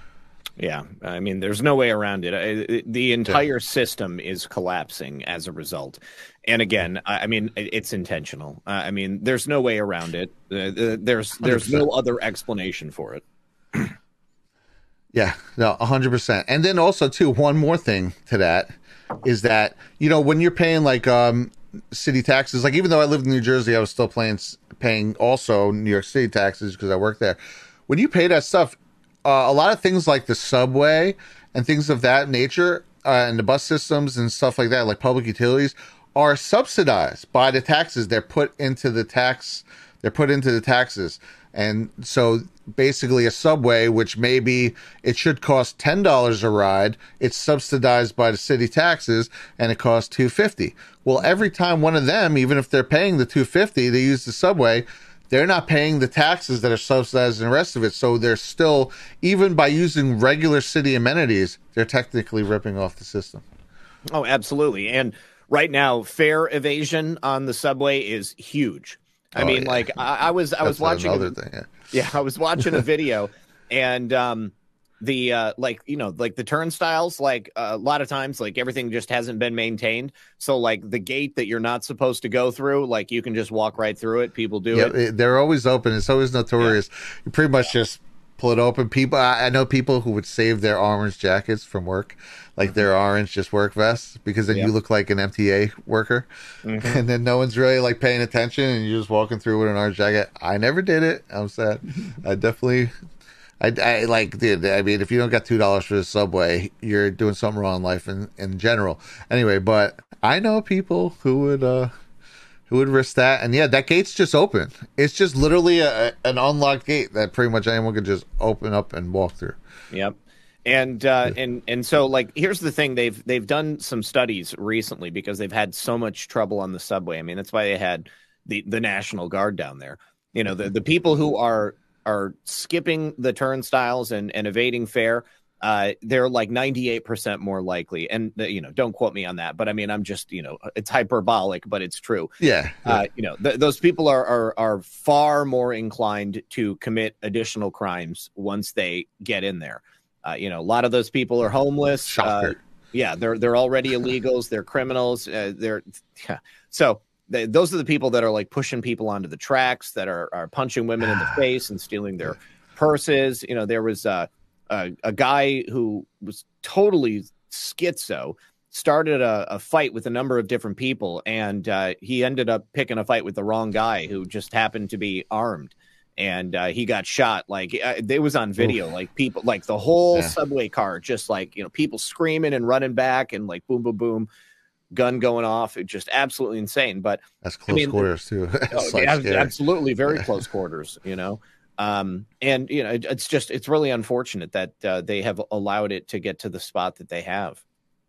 Speaker 10: Yeah, I mean, there's no way around it. I, the entire yeah. system is collapsing as a result. And again, I, I mean, it, it's intentional. Uh, I mean, there's no way around it. Uh, there's there's no other explanation for it.
Speaker 12: Yeah, no, one hundred percent. And then also, too, one more thing to that is that, you know, when you're paying like um, city taxes, like even though I lived in New Jersey, I was still paying, paying also New York City taxes because I worked there. When you pay that stuff, uh, a lot of things like the subway and things of that nature uh, and the bus systems and stuff like that, like public utilities, are subsidized by the taxes. They're put into the tax. They're put into the taxes. And so basically a subway, which maybe it should cost ten dollars a ride, it's subsidized by the city taxes and it costs two dollars and fifty cents. Well, every time one of them, even if they're paying the two dollars and fifty cents, they use the subway, they're not paying the taxes that are subsidized and the rest of it. So they're still, even by using regular city amenities, they're technically ripping off the system.
Speaker 10: Oh, absolutely. And right now, fare evasion on the subway is huge. I oh, mean, yeah. like I, I was, I
Speaker 12: That's
Speaker 10: was watching,
Speaker 12: another thing, yeah.
Speaker 10: yeah, I was watching a video, and um, the uh like you know like the turnstiles, like uh, a lot of times like everything just hasn't been maintained, so like the gate that you're not supposed to go through, like you can just walk right through it. People do
Speaker 12: yeah,
Speaker 10: it.
Speaker 12: They're always open. It's always notorious. Yeah. You pretty much just pull it open. People, I, I know people who would save their orange jackets from work, like mm-hmm. their orange just work vests, because then yeah. you look like an M T A worker, mm-hmm. and then no one's really like paying attention, and you're just walking through with an orange jacket. I never did it. I'm sad. I definitely. I, I like, dude, I mean, if you don't got two dollars for the subway, you're doing something wrong in life in, in general. Anyway, but I know people who would, uh, who would risk that. And yeah, that gate's just open. It's just literally a, an unlocked gate that pretty much anyone could just open up and walk through.
Speaker 10: Yep. And, uh, and, and so like, here's the thing. They've, they've done some studies recently because they've had so much trouble on the subway. I mean, that's why they had the, the National Guard down there. You know, the, the people who are, are skipping the turnstiles and, and evading fare, uh, they're like ninety-eight percent more likely. And, uh, you know, don't quote me on that, but I mean, I'm just, you know, it's hyperbolic, but it's true.
Speaker 12: Yeah. yeah.
Speaker 10: Uh, you know, th- those people are, are, are far more inclined to commit additional crimes once they get in there. Uh, you know, a lot of those people are homeless.
Speaker 12: Shocker.
Speaker 10: Uh, yeah. They're, they're already illegals. They're criminals. Uh, they're yeah. So, They, those are the people that are like pushing people onto the tracks, that are, are punching women in the face and stealing their purses. You know, there was uh, a, a guy who was totally schizo, started a, a fight with a number of different people, and uh, he ended up picking a fight with the wrong guy who just happened to be armed. And uh, he got shot. Like uh, it was on video, Oof. like people, like the whole yeah. subway car, just like, you know, people screaming and running back and like boom, boom, boom. Gun going off. It's just absolutely insane. But
Speaker 12: that's close I mean, quarters too.
Speaker 10: oh, like absolutely very close quarters, you know. Um, and you know, it, it's just it's really unfortunate that uh, they have allowed it to get to the spot that they have.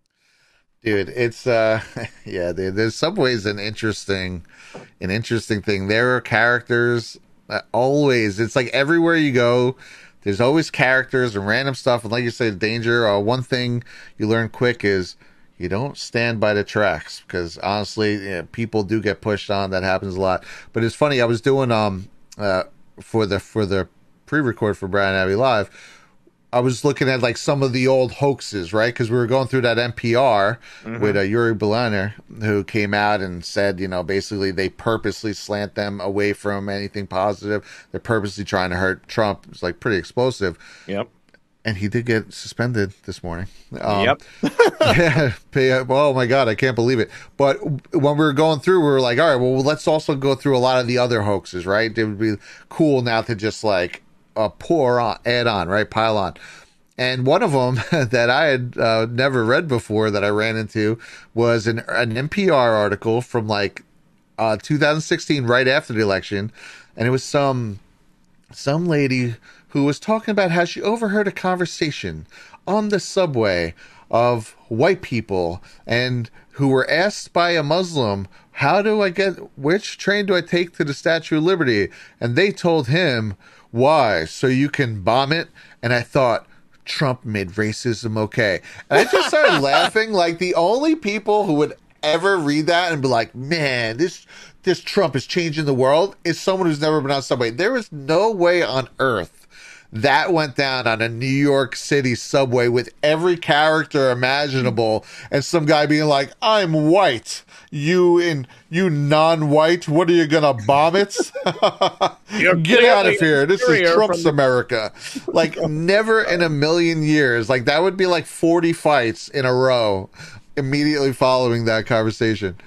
Speaker 12: Dude, it's uh yeah, dude, there's Subway's an interesting an interesting thing. There are characters uh, always. It's like everywhere you go, there's always characters and random stuff. And like you said, danger. Uh, one thing you learn quick is you don't stand by the tracks, because honestly, you know, people do get pushed on. That happens a lot. But it's funny. I was doing um uh for the for the pre-record for Brad and Abby Live. I was looking at like some of the old hoaxes, right? Because we were going through that N P R mm-hmm. with uh, Yuri Belaner, who came out and said, you know, basically they purposely slant them away from anything positive. They're purposely trying to hurt Trump. It's like pretty explosive.
Speaker 10: Yep.
Speaker 12: And he did get suspended this morning. Um,
Speaker 10: yep.
Speaker 12: yeah. Oh my God, I can't believe it. But when we were going through, we were like, all right, well, let's also go through a lot of the other hoaxes, right? It would be cool now to just like uh, pour on, add on, right? Pile on. And one of them that I had uh, never read before that I ran into was an, an N P R article from like uh, two thousand sixteen, right after the election. And it was some some lady who was talking about how she overheard a conversation on the subway of white people and who were asked by a Muslim, how do I get, which train do I take to the Statue of Liberty? And they told him, why? So you can bomb it? And I thought, Trump made racism okay. And I just started laughing, like the only people who would ever read that and be like, man, this this Trump is changing the world is someone who's never been on subway. There is no way on earth that went down on a New York City subway with every character imaginable, and some guy being like, I'm white. You in you non-white, what are you gonna bomb it? Get out of here. This is Trump's the- America. Like never in a million years. Like that would be like forty fights in a row immediately following that conversation.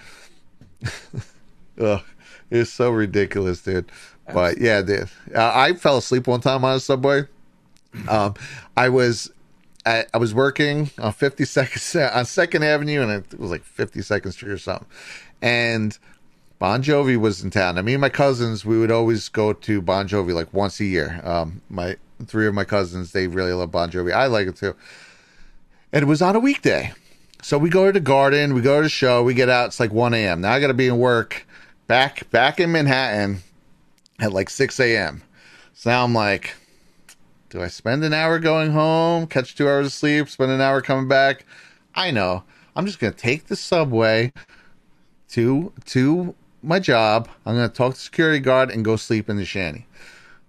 Speaker 12: Ugh, it's so ridiculous, dude. But yeah, dude, uh, I fell asleep one time on a subway. Um, I was, I, I was working on fifty-second on Second Avenue, and it was like fifty-second Street or something. And Bon Jovi was in town. And me and my cousins, we would always go to Bon Jovi like once a year. Um, my three of my cousins, they really love Bon Jovi. I like it too. And it was on a weekday, so we go to the Garden, we go to the show, we get out. It's like one a.m. Now I got to be in work back back in Manhattan at like six a.m. So now I'm like, do I spend an hour going home, catch two hours of sleep, spend an hour coming back? I know. I'm just going to take the subway to to my job. I'm going to talk to the security guard and go sleep in the shanty.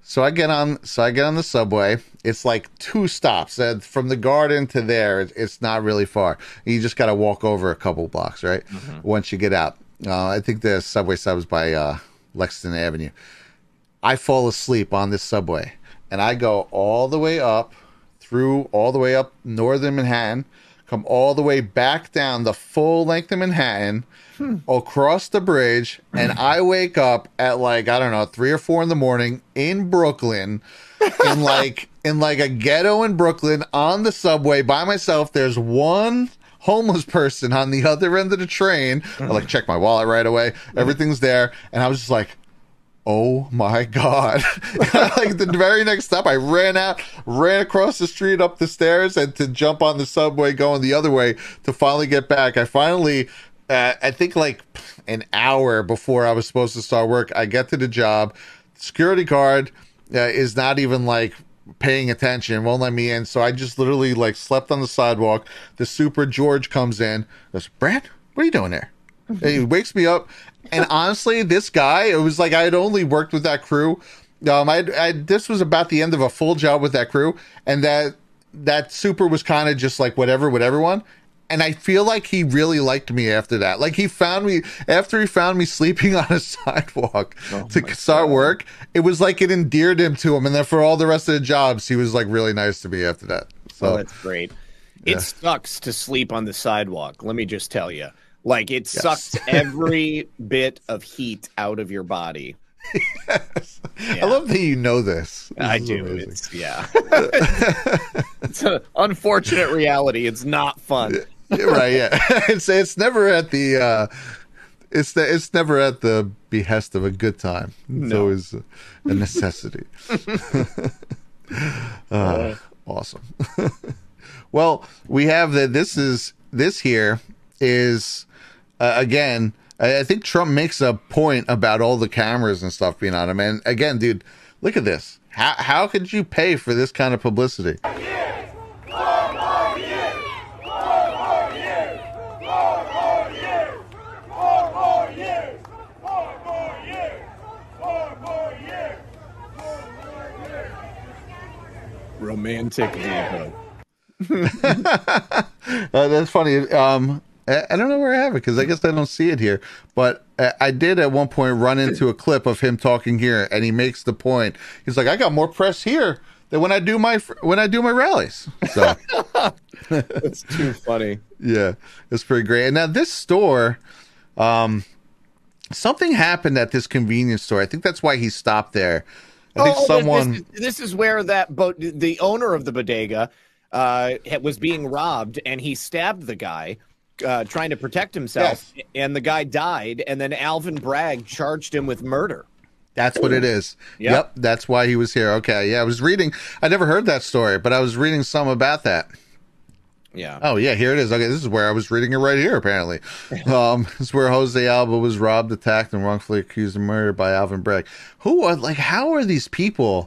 Speaker 12: So I get on. So I get on the subway. It's like two stops and from the Garden to there. It, it's not really far. You just got to walk over a couple blocks, right? Mm-hmm. Once you get out, uh, I think the subway stop is by uh, Lexington Avenue. I fall asleep on this subway, and I go all the way up through all the way up northern Manhattan, come all the way back down the full length of Manhattan. Hmm. Across the bridge, and I wake up at like I don't know three or four in the morning in Brooklyn, in like in like a ghetto in Brooklyn on the subway by myself. There's one homeless person on the other end of the train. I like check my wallet right away. Everything's there, and I was just like, oh my god! Like the very next stop, I ran out, ran across the street, up the stairs, and to jump on the subway going the other way to finally get back. I finally. Uh, I think like an hour before I was supposed to start work, I get to the job. Security guard uh, is not even like paying attention, won't let me in. So I just literally like slept on the sidewalk. The super George comes in, goes, Brad, what are you doing there? And he wakes me up. And honestly, this guy, it was like I had only worked with that crew. Um, I, I this was about the end of a full job with that crew, and that that super was kind of just like whatever with everyone. And I feel like he really liked me after that. Like he found me after he found me sleeping on a sidewalk oh to start God. work. It was like it endeared him to him. And then for all the rest of the jobs, he was like really nice to me after that. So
Speaker 10: oh, that's great. Yeah. It sucks to sleep on the sidewalk. Let me just tell you, like it yes. sucks every bit of heat out of your body.
Speaker 12: Yes. Yeah. I love that you know this. this
Speaker 10: I do. It's, yeah. It's an unfortunate reality. It's not fun.
Speaker 12: Right, yeah. It's it's never at the uh, it's the it's never at the behest of a good time. It's no. always a, a necessity. uh, uh, awesome. Well, we have that. This is this here is uh, again. I think Trump makes a point about all the cameras and stuff being on him. And again, dude, look at this. How how could you pay for this kind of publicity?
Speaker 10: Romantic diva.
Speaker 12: uh, that's funny. Um, I, I don't know where I have it because I guess I don't see it here. But I, I did at one point run into a clip of him talking here, and he makes the point. He's like, "I got more press here than when I do my when I do my rallies." So
Speaker 10: that's too funny.
Speaker 12: Yeah, it's pretty great. And now this store, um, something happened at this convenience store. I think that's why he stopped there. I think
Speaker 10: oh,
Speaker 12: someone.
Speaker 10: This, this is where that boat, the owner of the bodega, uh, was being robbed, and he stabbed the guy, uh, trying to protect himself, yes. and the guy died. And then Alvin Bragg charged him with murder.
Speaker 12: That's what it is. Yep. yep, that's why he was here. Okay, yeah, I was reading. I never heard that story, but I was reading some about that.
Speaker 10: Yeah.
Speaker 12: Oh, yeah, here it is. Okay, this is where I was reading it right here, apparently. Um, this is where Jose Alba was robbed, attacked, and wrongfully accused of murder by Alvin Bragg. Who are, like, how are these people?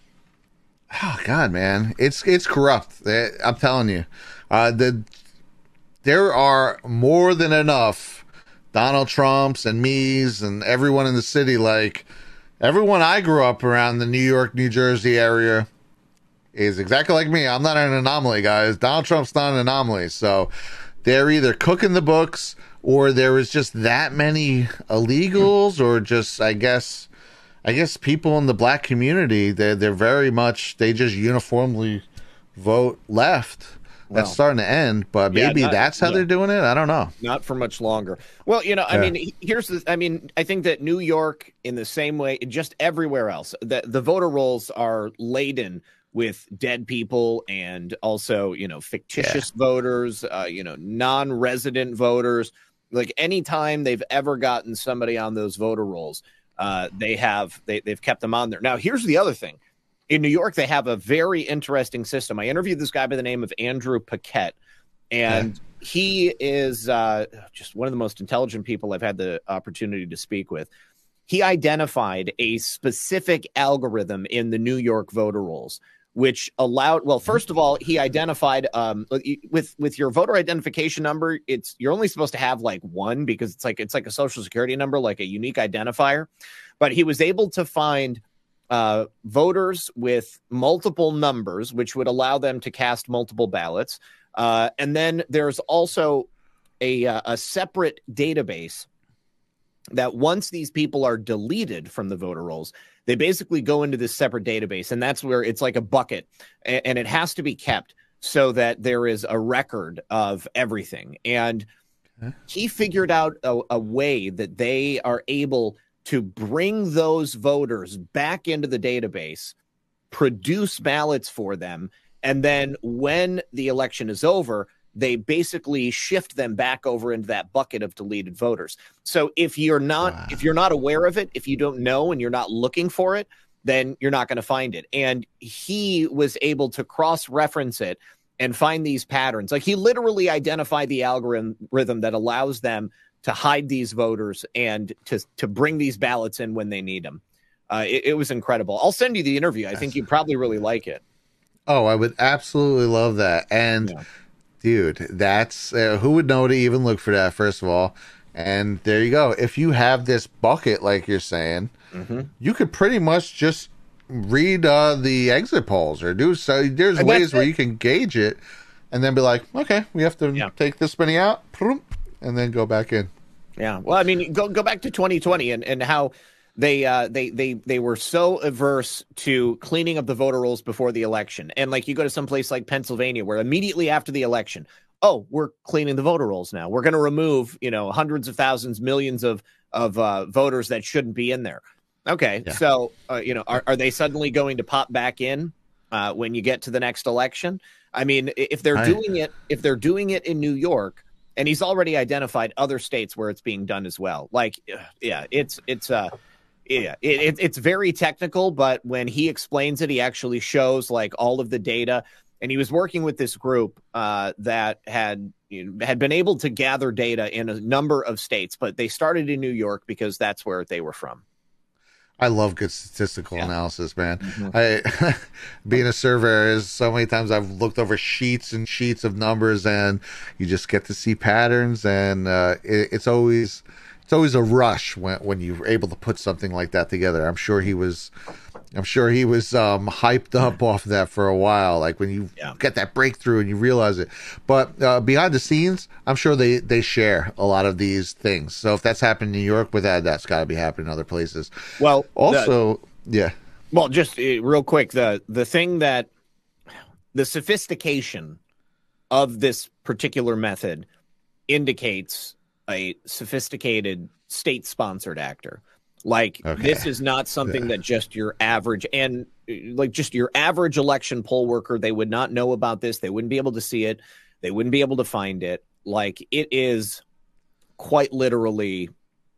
Speaker 12: Oh, God, man. It's it's corrupt. I'm telling you. Uh, the There are more than enough Donald Trumps and me's and everyone in the city, like, everyone I grew up around the New York, New Jersey area is exactly like me. I'm not an anomaly, guys. Donald Trump's not an anomaly. So they're either cooking the books or there was just that many illegals or just, I guess, I guess people in the black community, they're, they're very much, they just uniformly vote left. That's well, starting to end, but maybe yeah, not, that's how yeah. they're doing it. I don't know.
Speaker 10: Not for much longer. Well, you know, I yeah. mean, here's the, I mean, I think that New York, in the same way, just everywhere else, the, the voter rolls are laden with dead people and also, you know, fictitious yeah. voters, uh, you know, non-resident voters. Like anytime they've ever gotten somebody on those voter rolls, uh, they have they, they've kept them on there. Now, here's the other thing. In New York, they have a very interesting system. I interviewed this guy by the name of Andrew Paquette, and yeah. he is uh, just one of the most intelligent people I've had the opportunity to speak with. He identified a specific algorithm in the New York voter rolls, which allowed, well, first of all, he identified um, with with your voter identification number, it's you're only supposed to have like one because it's like it's like a social security number, like a unique identifier. But he was able to find uh, voters with multiple numbers, which would allow them to cast multiple ballots. Uh, and then there's also a, uh, a separate database that once these people are deleted from the voter rolls, they basically go into this separate database. And that's where it's like a bucket, and, and it has to be kept so that there is a record of everything. And he figured out a, a way that they are able to bring those voters back into the database, produce ballots for them, and then when the election is over, they basically shift them back over into that bucket of deleted voters. So if you're not wow. if you're not aware of it, if you don't know and you're not looking for it, then you're not going to find it. And he was able to cross-reference it and find these patterns. Like, he literally identified the algorithm that allows them to hide these voters and to to bring these ballots in when they need them. Uh, it, it was incredible. I'll send you the interview. I think you'd probably really like it.
Speaker 12: Oh, I would absolutely love that. And yeah. dude, that's uh, who would know to even look for that, first of all. And there you go. If you have this bucket, like you're saying, mm-hmm. you could pretty much just read uh, the exit polls or do so. There's and ways where you can gauge it and then be like, okay, we have to yeah. take this many out and then go back in.
Speaker 10: Yeah. Well, I mean, go go back to twenty twenty and, and how they uh, they they they were so averse to cleaning up the voter rolls before the election. And like, you go to some place like Pennsylvania, where immediately after the election, oh, we're cleaning the voter rolls now. We're going to remove, you know, hundreds of thousands, millions of of uh, voters that shouldn't be in there. Okay, yeah. so uh, you know, are, are they suddenly going to pop back in uh, when you get to the next election? I mean, if they're I... doing it, if they're doing it in New York, and he's already identified other states where it's being done as well. Like, yeah, it's it's uh, yeah, it, it's very technical, but when he explains it, he actually shows like all of the data. And he was working with this group uh, that had you know, had been able to gather data in a number of states, but they started in New York because that's where they were from.
Speaker 12: I love good statistical yeah. analysis, man.
Speaker 10: Mm-hmm.
Speaker 12: I, being a surveyor, is so many times I've looked over sheets and sheets of numbers, and you just get to see patterns, and uh, it, it's always it's always a rush when when you're able to put something like that together. I'm sure he was. I'm sure he was um, hyped up off of that for a while, like when you yeah. get that breakthrough and you realize it. But uh, behind the scenes, I'm sure they, they share a lot of these things. So if that's happened in New York with that, that's got to be happening in other places.
Speaker 10: Well,
Speaker 12: also,
Speaker 10: the,
Speaker 12: yeah.
Speaker 10: Well, just uh, real quick, the the thing that the sophistication of this particular method indicates a sophisticated state-sponsored actor. Like, okay. This is not something yeah. that just your average and like just your average election poll worker, they would not know about this. They wouldn't be able to see it. They wouldn't be able to find it. Like, it is quite literally,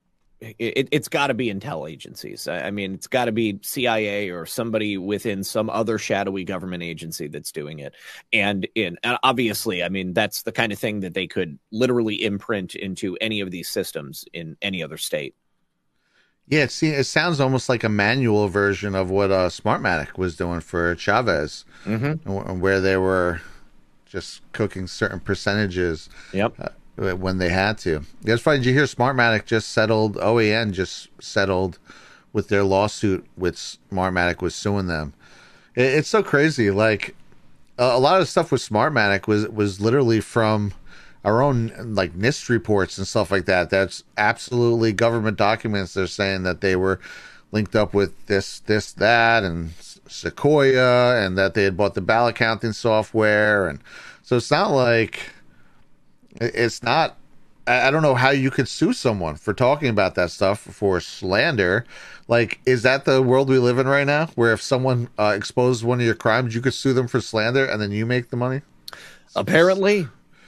Speaker 10: it, it's got to be intel agencies. I mean, it's got to be C I A or somebody within some other shadowy government agency that's doing it. And in and obviously, I mean, that's the kind of thing that they could literally imprint into any of these systems in any other state.
Speaker 12: Yeah, it, it sounds almost like a manual version of what uh, Smartmatic was doing for Chavez,
Speaker 10: mm-hmm.
Speaker 12: where they were just cooking certain percentages
Speaker 10: yep.
Speaker 12: uh, when they had to. It's funny, did you hear Smartmatic just settled, O A N just settled with their lawsuit, which Smartmatic was suing them. It, it's so crazy. Like, uh, a lot of stuff with Smartmatic was, was literally from our own like NIST reports and stuff like that. That's absolutely government documents. They're saying that they were linked up with this, this, that, and Sequoia, and that they had bought the ballot counting software. And so it's not like it's not, I don't know how you could sue someone for talking about that stuff for slander. Like, is that the world we live in right now, where if someone uh, exposed one of your crimes, you could sue them for slander and then you make the money?
Speaker 10: Apparently.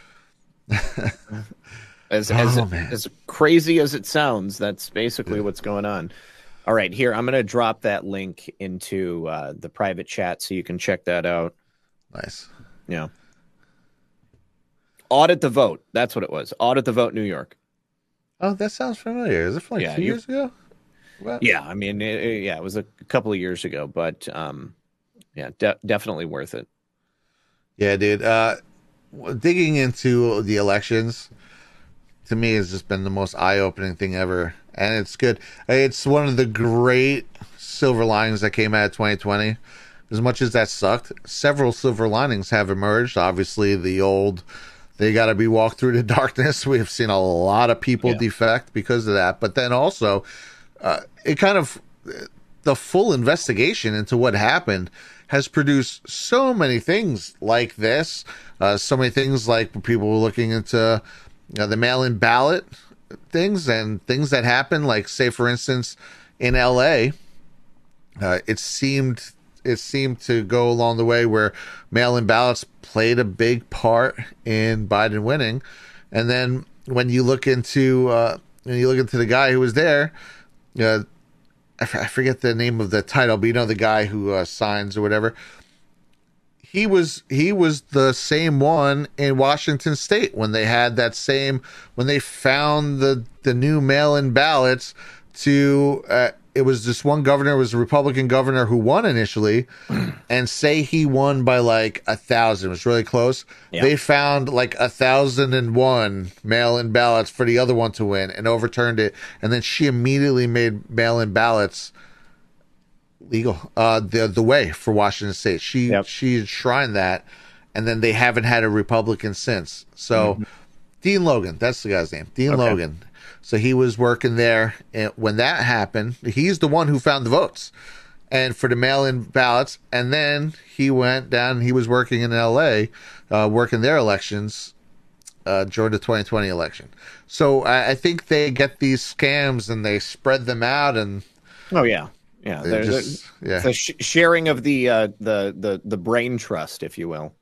Speaker 10: as as,
Speaker 12: oh,
Speaker 10: as crazy as it sounds, that's basically yeah. what's going on. All right, here, I'm going to drop that link into uh, the private chat so you can check that out.
Speaker 12: Nice.
Speaker 10: Yeah. Audit the Vote. That's what it was. Audit the Vote, New York.
Speaker 12: Oh, that sounds familiar. Is it from like
Speaker 10: yeah,
Speaker 12: two
Speaker 10: you,
Speaker 12: years ago? What?
Speaker 10: Yeah, I mean, it, it, yeah, it was a couple of years ago, but um, yeah, de- definitely worth it.
Speaker 12: Yeah, dude. Uh, digging into the elections, to me, has just been the most eye-opening thing ever. and it's good. It's one of the great silver linings that came out of twenty twenty. As much as that sucked, several silver linings have emerged. Obviously, the old, they got to be walked through the darkness. We have seen a lot of people yeah. defect because of that. But then also, uh, it kind of, the full investigation into what happened has produced so many things like this. Uh, so many things like people were looking into uh, the mail-in ballot things and things that happen. Like, say, for instance, in L A, uh, it seemed... it seemed to go along the way where mail-in ballots played a big part in Biden winning. And then when you look into uh, when you look into the guy who was there, uh, I, f- I forget the name of the title, but you know the guy who uh, signs or whatever. He was he was the same one in Washington State when they had that same when they found the the new mail-in ballots to. Uh, It was this one governor, it was a Republican governor who won initially, and say he won by like a thousand. It was really close. Yeah. They found like a thousand and one mail-in ballots for the other one to win and overturned it. And then she immediately made mail-in ballots legal, uh, the the way for Washington State. She yep. she enshrined that, and then they haven't had a Republican since. So mm-hmm. Dean Logan, that's the guy's name, Dean okay. Logan. So he was working there, and when that happened, he's the one who found the votes, and for the mail-in ballots. And then he went down. He was working in L A, uh, working their elections uh, during the twenty twenty election. So I, I think they get these scams and they spread them out. And
Speaker 10: oh yeah, yeah, they're, just, they're, yeah, the sh- sharing of the uh, the the the brain trust, if you will.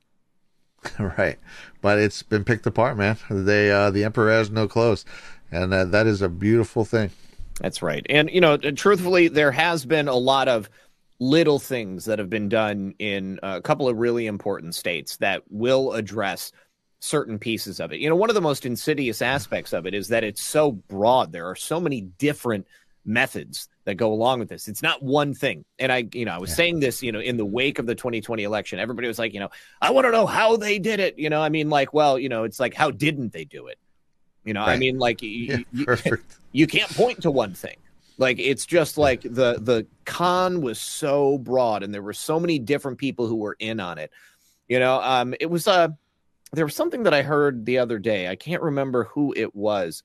Speaker 12: Right, but it's been picked apart, man. They uh, the emperor has no clothes. And uh, that is a beautiful thing.
Speaker 10: That's right. And, you know, truthfully, there has been a lot of little things that have been done in a couple of really important states that will address certain pieces of it. You know, one of the most insidious aspects of it is that it's so broad. There are so many different methods that go along with this. It's not one thing. And I, you know, I was yeah. saying this, you know, in the wake of the twenty twenty election, everybody was like, you know, I want to know how they did it. You know, I mean, like, well, you know, it's like, how didn't they do it? You know, right. I mean, like,
Speaker 12: yeah,
Speaker 10: you,
Speaker 12: perfect.
Speaker 10: you can't point to one thing. Like, it's just like the the con was so broad, and there were so many different people who were in on it. You know, um, it was uh, there was something that I heard the other day. I can't remember who it was,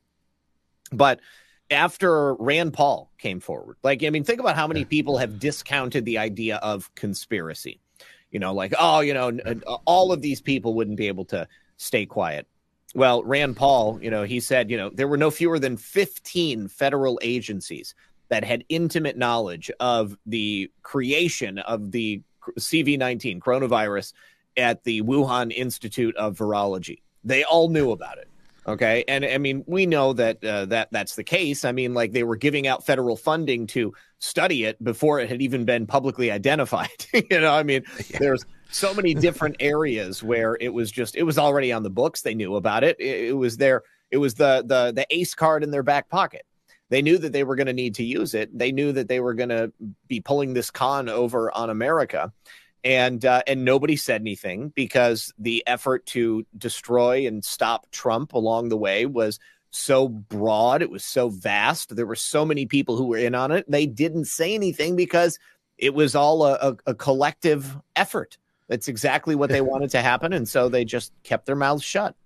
Speaker 10: but after Rand Paul came forward, like, I mean, think about how many people have discounted the idea of conspiracy. You know, like, oh, you know, all of these people wouldn't be able to stay quiet. Well, Rand Paul, you know, he said, you know, there were no fewer than fifteen federal agencies that had intimate knowledge of the creation of the C V nineteen coronavirus at the Wuhan Institute of Virology. They all knew about it. Okay. And I mean, we know that uh, that that's the case. I mean, like, they were giving out federal funding to study it before it had even been publicly identified. You know, I mean, yeah. there's so many different areas where it was just, it was already on the books. They knew about it. It, it was there. It was the, the, the ace card in their back pocket. They knew that they were going to need to use it. They knew that they were going to be pulling this con over on America. And, uh, and nobody said anything because the effort to destroy and stop Trump along the way was so broad. It was so vast. There were so many people who were in on it. They didn't say anything because it was all a, a, a collective effort. That's exactly what they wanted to happen. And so they just kept their mouths shut.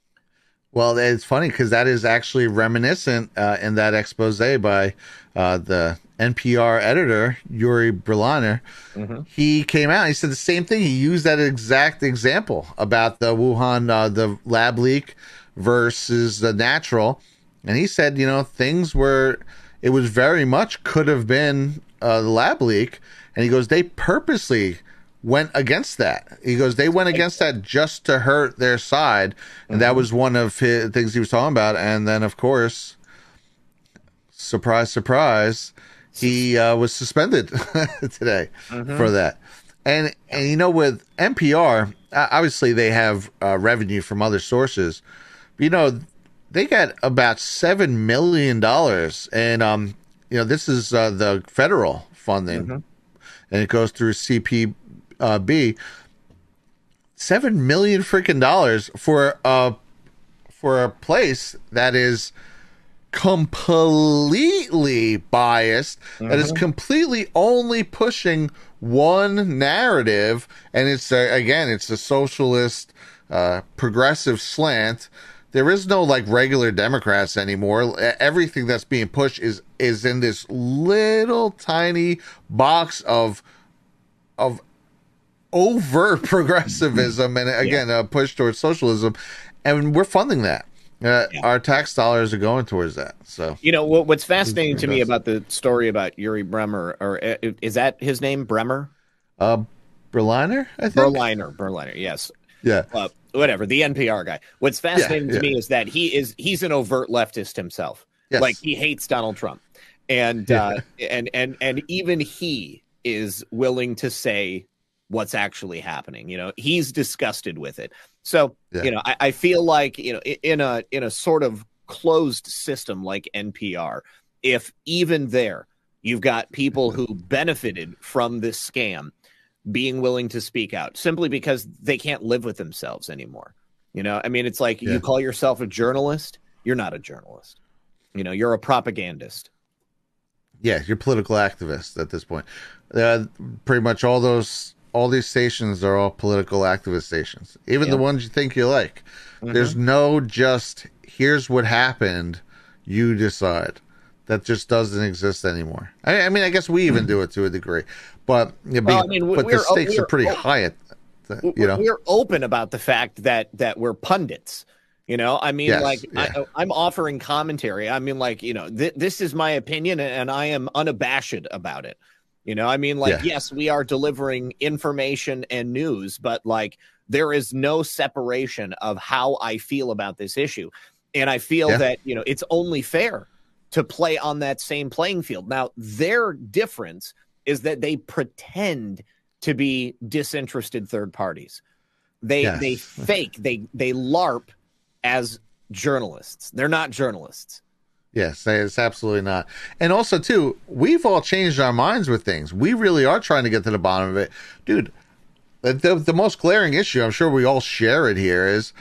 Speaker 12: Well, it's funny because that is actually reminiscent uh, in that expose by uh, the N P R editor, Yuri Berliner. Mm-hmm. He came out, he said the same thing. He used that exact example about the Wuhan, uh, the lab leak versus the natural. And he said, you know, things were, it was very much could have been uh, the lab leak. And he goes, they purposely went against that. He goes, they went against that just to hurt their side. And mm-hmm. that was one of his things he was talking about. And then, of course, surprise, surprise, he uh, was suspended today mm-hmm. for that. And, and, you know, with N P R, obviously they have uh, revenue from other sources. But, you know, they got about seven million dollars. And, um, you know, this is uh, the federal funding. Mm-hmm. And it goes through C P B. Seven million freaking dollars for a, for a place that is completely biased, mm-hmm. that is completely only pushing one narrative, and it's a, again, it's a socialist, uh, progressive slant. There is no like regular Democrats anymore. Everything that's being pushed is is in this little tiny box of of overt progressivism, and again, yeah. a push towards socialism, and we're funding that. Uh, yeah. Our tax dollars are going towards that. So,
Speaker 10: you know, what, what's fascinating to me about the story about Yuri Bremer, or uh, is that his name, Bremer?
Speaker 12: Uh, Berliner, I think.
Speaker 10: Berliner, Berliner, yes.
Speaker 12: Yeah.
Speaker 10: Uh, whatever, the N P R guy. What's fascinating yeah, yeah. to me is that he is he's an overt leftist himself. Yes. Like, he hates Donald Trump, and yeah. uh, and and and even he is willing to say what's actually happening. You know, he's disgusted with it. So, yeah. you know, I, I feel like, you know, in a in a sort of closed system like N P R, if even there you've got people who benefited from this scam being willing to speak out simply because they can't live with themselves anymore. You know, I mean, it's like yeah. you call yourself a journalist. You're not a journalist. You know, you're a propagandist.
Speaker 12: Yeah, you're a political activist at this point. Uh, pretty much all those, all these stations are all political activist stations. Even yeah. the ones you think you like. Mm-hmm. There's no just, here's what happened, you decide. That just doesn't exist anymore. I, I mean, I guess we even do it to a degree. But, you know, well, I mean, but the stakes are pretty high. At the, you know,
Speaker 10: we're open about the fact that that we're pundits. You know, I mean, yes, like yeah. I, I'm offering commentary. I mean, like, you know, th- this is my opinion, and I am unabashed about it. You know, I mean, like, yeah. yes, we are delivering information and news, but like, there is no separation of how I feel about this issue. And I feel yeah. that, you know, it's only fair to play on that same playing field. Now, their difference is that they pretend to be disinterested third parties. They yes. they fake, they they LARP as journalists. They're not journalists.
Speaker 12: Yes, it's absolutely not. And also, too, we've all changed our minds with things. We really are trying to get to the bottom of it. Dude, the, the, the most glaring issue, I'm sure we all share it here, is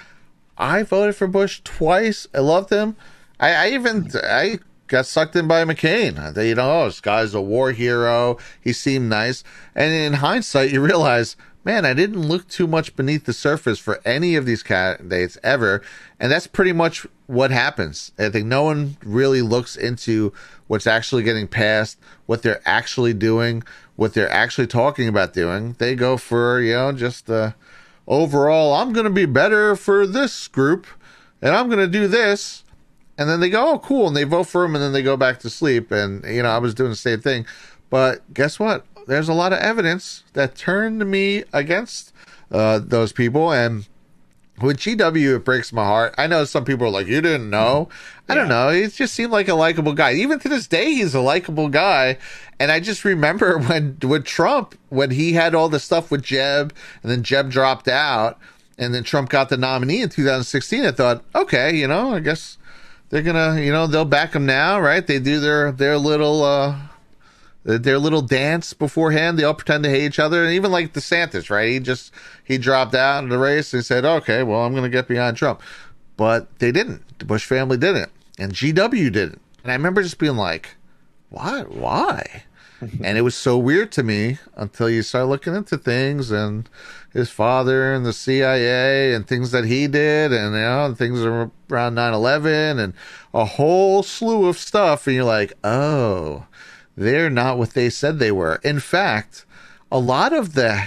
Speaker 12: I voted for Bush twice. I loved him. I, I even I got sucked in by McCain. I thought, you know, oh, this guy's a war hero. He seemed nice. And in hindsight, you realize, man, I didn't look too much beneath the surface for any of these candidates ever. And that's pretty much what happens. I think no one really looks into what's actually getting passed, what they're actually doing, what they're actually talking about doing. They go for, you know, just uh, overall, I'm going to be better for this group, and I'm going to do this. And then they go, oh, cool. And they vote for him, and then they go back to sleep. And, you know, I was doing the same thing. But guess what? There's a lot of evidence that turned me against uh, those people. And with G W, it breaks my heart. I know some people are like, you didn't know. I don't know. He just seemed like a likable guy. Even to this day, he's a likable guy. And I just remember when with Trump, when he had all the stuff with Jeb, and then Jeb dropped out, and then Trump got the nominee in two thousand sixteen, I thought, okay, you know, I guess they're gonna, you know, they'll back him now, right? They do their their little uh, their little dance beforehand. They all pretend to hate each other, and even like DeSantis, right? He just he dropped out of the race. He said, okay, well, I'm gonna get behind Trump, but they didn't. The Bush family didn't, and G W didn't. And I remember just being like, why, why? And it was so weird to me until you start looking into things and his father and the C I A and things that he did, and, you know, things around nine eleven and a whole slew of stuff. And you're like, oh, they're not what they said they were. In fact, a lot of the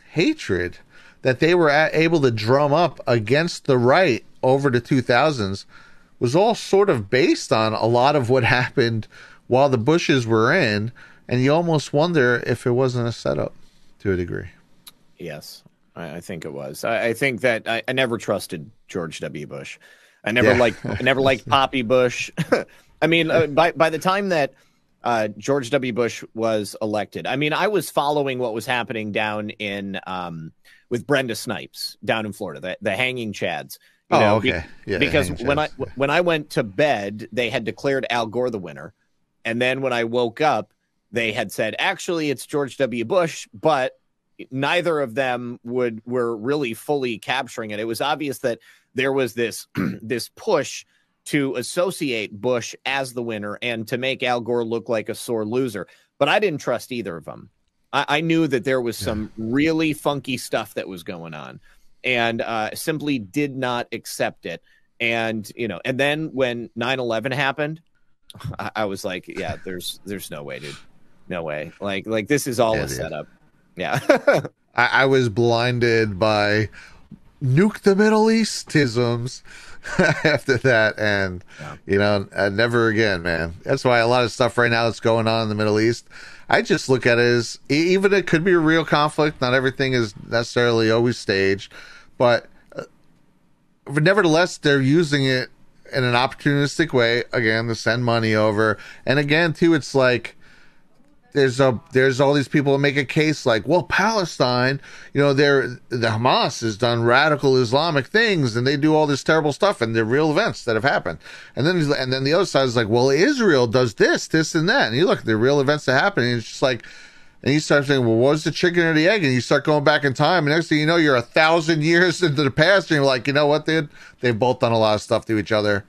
Speaker 12: hatred that they were able to drum up against the right over the two thousands was all sort of based on a lot of what happened while the Bushes were in. And you almost wonder if it wasn't a setup to a degree.
Speaker 10: Yes, I, I think it was. I, I think that I, I never trusted George W. Bush. I never yeah. liked I never liked Poppy Bush. I mean, uh, by by the time that uh, George W. Bush was elected, I mean, I was following what was happening down in um, with Brenda Snipes down in Florida, the, the hanging chads. You
Speaker 12: oh,
Speaker 10: know,
Speaker 12: okay.
Speaker 10: Be,
Speaker 12: yeah,
Speaker 10: because when I when I went to bed, they had declared Al Gore the winner, and then when I woke up, they had said, actually, it's George W. Bush, but neither of them would were really fully capturing it. It was obvious that there was this this push to associate Bush as the winner and to make Al Gore look like a sore loser. But I didn't trust either of them. I, I knew that there was some really funky stuff that was going on, and uh, simply did not accept it. And, you know, and then when nine eleven happened, I, I was like, yeah, there's there's no way, dude. No way. Like, like this is all yeah, a dude. setup. Yeah.
Speaker 12: I, I was blinded by nuke the Middle East isms after that. And, yeah. you know, uh, never again, man. That's why a lot of stuff right now that's going on in the Middle East, I just look at it as, even it could be a real conflict. Not everything is necessarily always staged, but, uh, but nevertheless, they're using it in an opportunistic way, again, to send money over. And again, too, it's like, There's a there's all these people that make a case like, well, Palestine, you know, they're the Hamas has done radical Islamic things and they do all this terrible stuff and they're real events that have happened. And then and then the other side is like, well, Israel does this, this, and that. And you look at the real events that happen, and it's just like, and you start saying, well, what was the chicken or the egg? And you start going back in time, and next thing you know, you're a thousand years into the past, and you're like, you know what, dude? They've both done a lot of stuff to each other.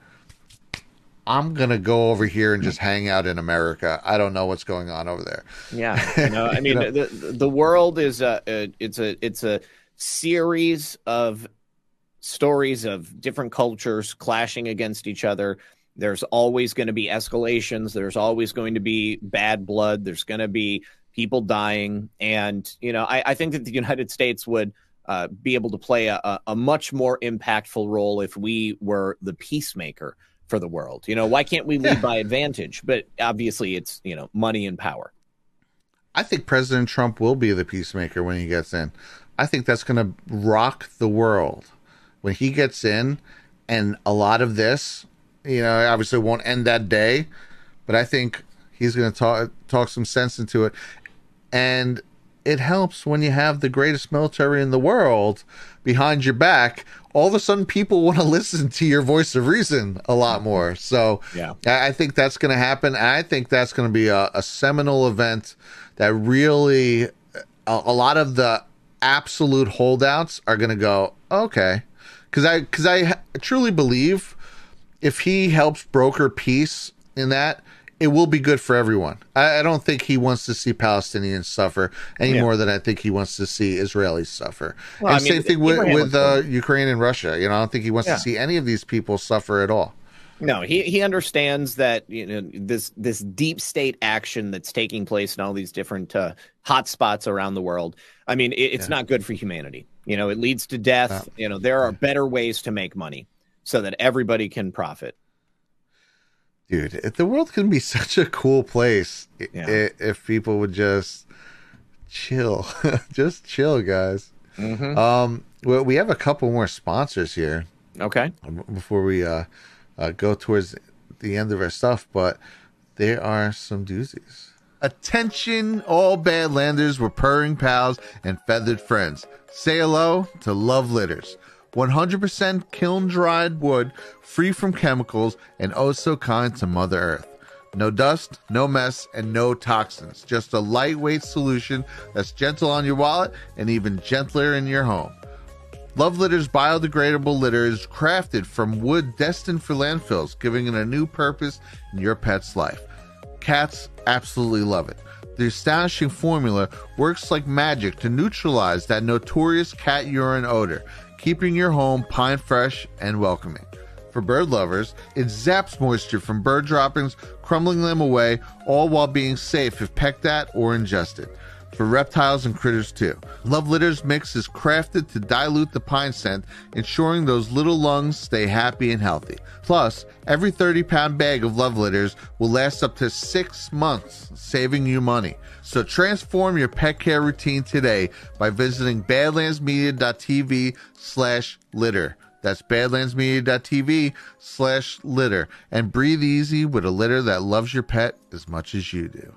Speaker 12: I'm going to go over here and just hang out in America. I don't know what's going on over there.
Speaker 10: Yeah. You know, I mean, you know? the the world is a, a it's a it's a series of stories of different cultures clashing against each other. There's always going to be escalations. There's always going to be bad blood. There's going to be people dying. And, you know, I, I think that the United States would uh, be able to play a, a much more impactful role if we were the peacemaker for the world. You know, why can't we lead yeah. by advantage? But obviously it's, you know, money and power.
Speaker 12: I think President Trump will be the peacemaker when he gets in. I think that's going to rock the world when he gets in, and a lot of this, you know, obviously won't end that day, but I think he's going to talk, talk some sense into it. And it helps when you have the greatest military in the world behind your back. All of a sudden people want to listen to your voice of reason a lot more. So yeah, I think that's going to happen. And I think that's going to be a, a seminal event that really, a, a lot of the absolute holdouts are going to go, okay. Cause I, cause I truly believe if he helps broker peace in that, it will be good for everyone. I, I don't think he wants to see Palestinians suffer any yeah. more than I think he wants to see Israelis suffer. Well, and I mean, same thing with, with uh, Ukraine and Russia. You know, I don't think he wants yeah. to see any of these people suffer at all.
Speaker 10: No, he he understands that, you know, this this deep state action that's taking place in all these different uh, hot spots around the world. I mean, it, it's yeah. not good for humanity. You know, it leads to death. No. You know, there are better ways to make money so that everybody can profit.
Speaker 12: Dude, the world can be such a cool place yeah. if people would just chill. Just chill, guys. Mm-hmm. Um, well, we have a couple more sponsors here.
Speaker 10: Okay.
Speaker 12: Before we uh, uh, go towards the end of our stuff, but there are some doozies. Attention, all Badlanders with purring pals and feathered friends. Say hello to Love Litters. one hundred percent kiln-dried wood, free from chemicals, and oh so kind to Mother Earth. No dust, no mess, and no toxins. Just a lightweight solution that's gentle on your wallet and even gentler in your home. Love Litter's biodegradable litter is crafted from wood destined for landfills, giving it a new purpose in your pet's life. Cats absolutely love it. The astonishing formula works like magic to neutralize that notorious cat urine odor, keeping your home pine fresh and welcoming. For bird lovers, it zaps moisture from bird droppings, crumbling them away, all while being safe if pecked at or ingested. For reptiles and critters too. Love Litters mix is crafted to dilute the pine scent, ensuring those little lungs stay happy and healthy. Plus, every thirty pound bag of Love Litters will last up to six months, saving you money. So transform your pet care routine today by visiting badlandsmedia.tv slash litter. That's badlandsmedia.tv slash litter. And breathe easy with a litter that loves your pet as much as you do.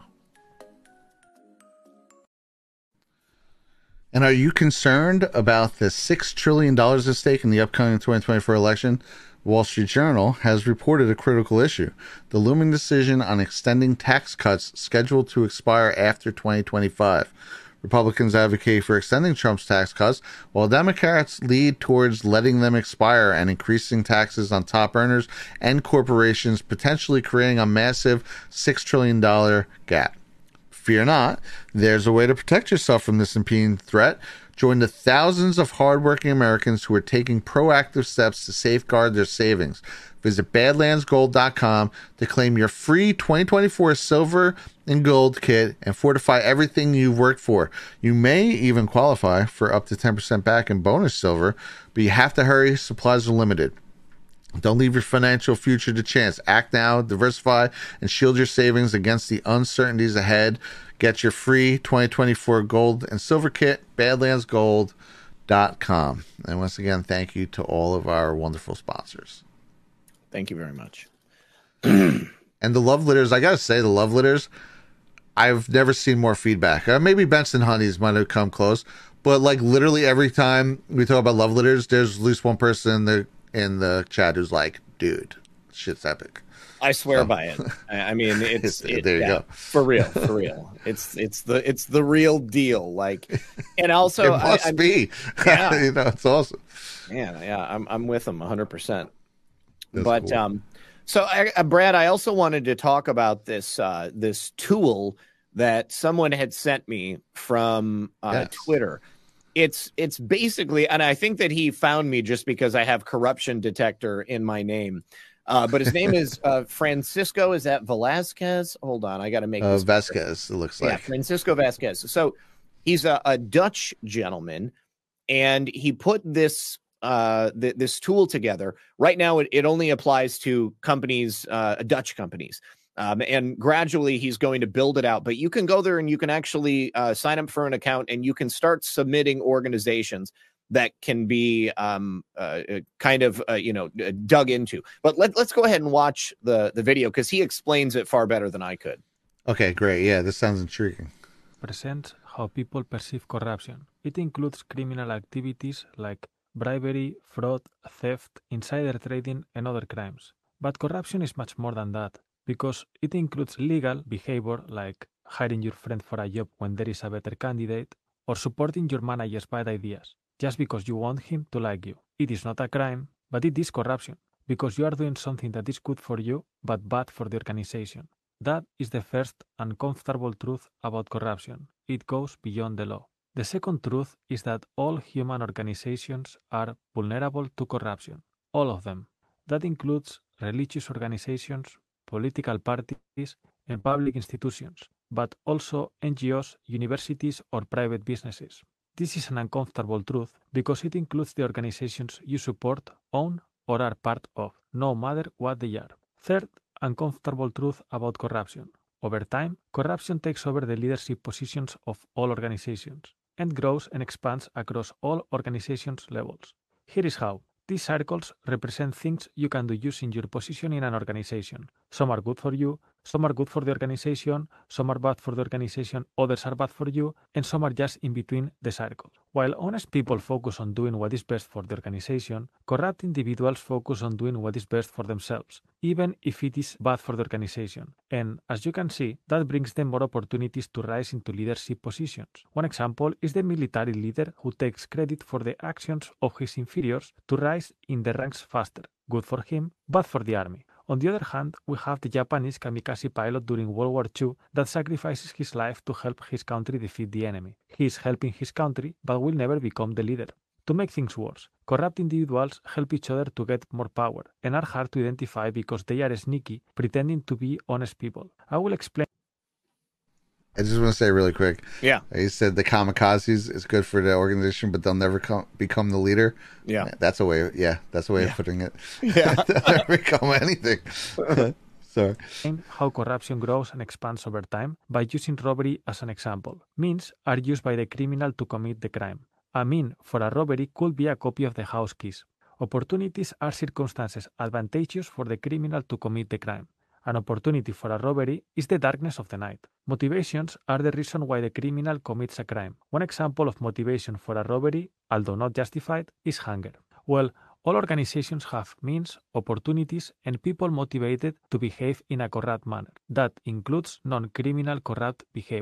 Speaker 12: And are you concerned about the six trillion dollars at stake in the upcoming twenty twenty-four election? Wall Street Journal has reported a critical issue: the looming decision on extending tax cuts scheduled to expire after twenty twenty-five. Republicans advocate for extending Trump's tax cuts, while Democrats lead towards letting them expire and increasing taxes on top earners and corporations, potentially creating a massive six trillion dollars gap. Fear not, there's a way to protect yourself from this impending threat. Join the thousands of hardworking Americans who are taking proactive steps to safeguard their savings. Visit badlands gold dot com to claim your free twenty twenty-four silver and gold kit and fortify everything you've worked for. You may even qualify for up to ten percent back in bonus silver, but you have to hurry. Supplies are limited. Don't leave your financial future to chance. Act now, diversify, and shield your savings against the uncertainties ahead. Get your free twenty twenty-four gold and silver kit, badlands gold dot com. And once again, thank you to all of our wonderful sponsors.
Speaker 10: Thank you very much.
Speaker 12: And the love letters, I gotta say, the love letters, I've never seen more feedback. Uh, maybe Benson Honeys might have come close, but like literally every time we talk about love letters, there's at least one person in the in the chat who's like, "Dude, shit's epic."
Speaker 10: I swear so. by it. I mean, it's it,
Speaker 12: there you
Speaker 10: yeah,
Speaker 12: go,
Speaker 10: for real, for real. It's it's the it's the real deal. Like, and also
Speaker 12: it must
Speaker 10: I,
Speaker 12: be.
Speaker 10: Yeah.
Speaker 12: You know, it's awesome.
Speaker 10: Yeah, yeah, I'm I'm with them one hundred percent.
Speaker 12: That's
Speaker 10: but
Speaker 12: cool.
Speaker 10: um, so I, uh, Brad, I also wanted to talk about this uh, this tool that someone had sent me from uh,
Speaker 12: yes.
Speaker 10: Twitter. It's it's basically, and I think that he found me just because I have corruption detector in my name. Uh, but his name is uh, Francisco. Is that Velasquez? Hold on, I got to make
Speaker 12: uh,
Speaker 10: this
Speaker 12: Vasquez. It looks like
Speaker 10: yeah, Francisco Vasquez. So he's a, a Dutch gentleman, and he put this. Uh, th- this tool together. Right now, it, it only applies to companies, uh, Dutch companies. Um, and gradually he's going to build it out. But you can go there and you can actually uh, sign up for an account and you can start submitting organizations that can be um, uh, kind of, uh, you know, dug into. But let, let's go ahead and watch the, the video because he explains it far better than I could.
Speaker 12: Okay, great. Yeah, this sounds intriguing.
Speaker 8: Presents how people perceive corruption. It includes criminal activities like bribery, fraud, theft, insider trading, and other crimes. But corruption is much more than that, because it includes legal behavior like hiring your friend for a job when there is a better candidate, or supporting your manager's bad ideas, just because you want him to like you. It is not a crime, but it is corruption, because you are doing something that is good for you, but bad for the organization. That is the first uncomfortable truth about corruption. It goes beyond the law. The second truth is that all human organizations are vulnerable to corruption. All of them. That includes religious organizations, political parties, and public institutions, but also N G Os, universities, or private businesses. This is an uncomfortable truth because it includes the organizations you support, own, or are part of, no matter what they are. Third uncomfortable truth about corruption. Over time, corruption takes over the leadership positions of all organizations and grows and expands across all organizations' levels. Here is how. These circles represent things you can do using your position in an organization. Some are good for you, some are good for the organization, some are bad for the organization, others are bad for you, and some are just in between the circles. While honest people focus on doing what is best for the organization, corrupt individuals focus on doing what is best for themselves, even if it is bad for the organization. And as you can see, that brings them more opportunities to rise into leadership positions. One example is the military leader who takes credit for the actions of his inferiors to rise in the ranks faster. Good for him, bad for the army. On the other hand, we have the Japanese kamikaze pilot during World War Two that sacrifices his life to help his country defeat the enemy. He is helping his country, but will never become the leader. To make things worse, corrupt individuals help each other to get more power and are hard to identify because they are sneaky, pretending to be honest people. I will explain.
Speaker 12: I just want to say really quick.
Speaker 10: Yeah.
Speaker 12: He said the kamikazes is good for the organization, but they'll never come, become the leader.
Speaker 10: Yeah.
Speaker 12: That's a way. Yeah. That's a way
Speaker 10: yeah.
Speaker 12: of putting it.
Speaker 10: Yeah.
Speaker 12: They'll never become anything. Sorry.
Speaker 8: How corruption grows and expands over time by using robbery as an example. Means are used by the criminal to commit the crime. A mean for a robbery could be a copy of the house keys. Opportunities are circumstances advantageous for the criminal to commit the crime. An opportunity for a robbery is the darkness of the night. Motivations are the reason why the criminal commits a crime. One example of motivation for a robbery, although not justified, is hunger. Well, all organizations have means, opportunities, and people motivated to behave in a corrupt manner. That includes non-criminal corrupt behavior.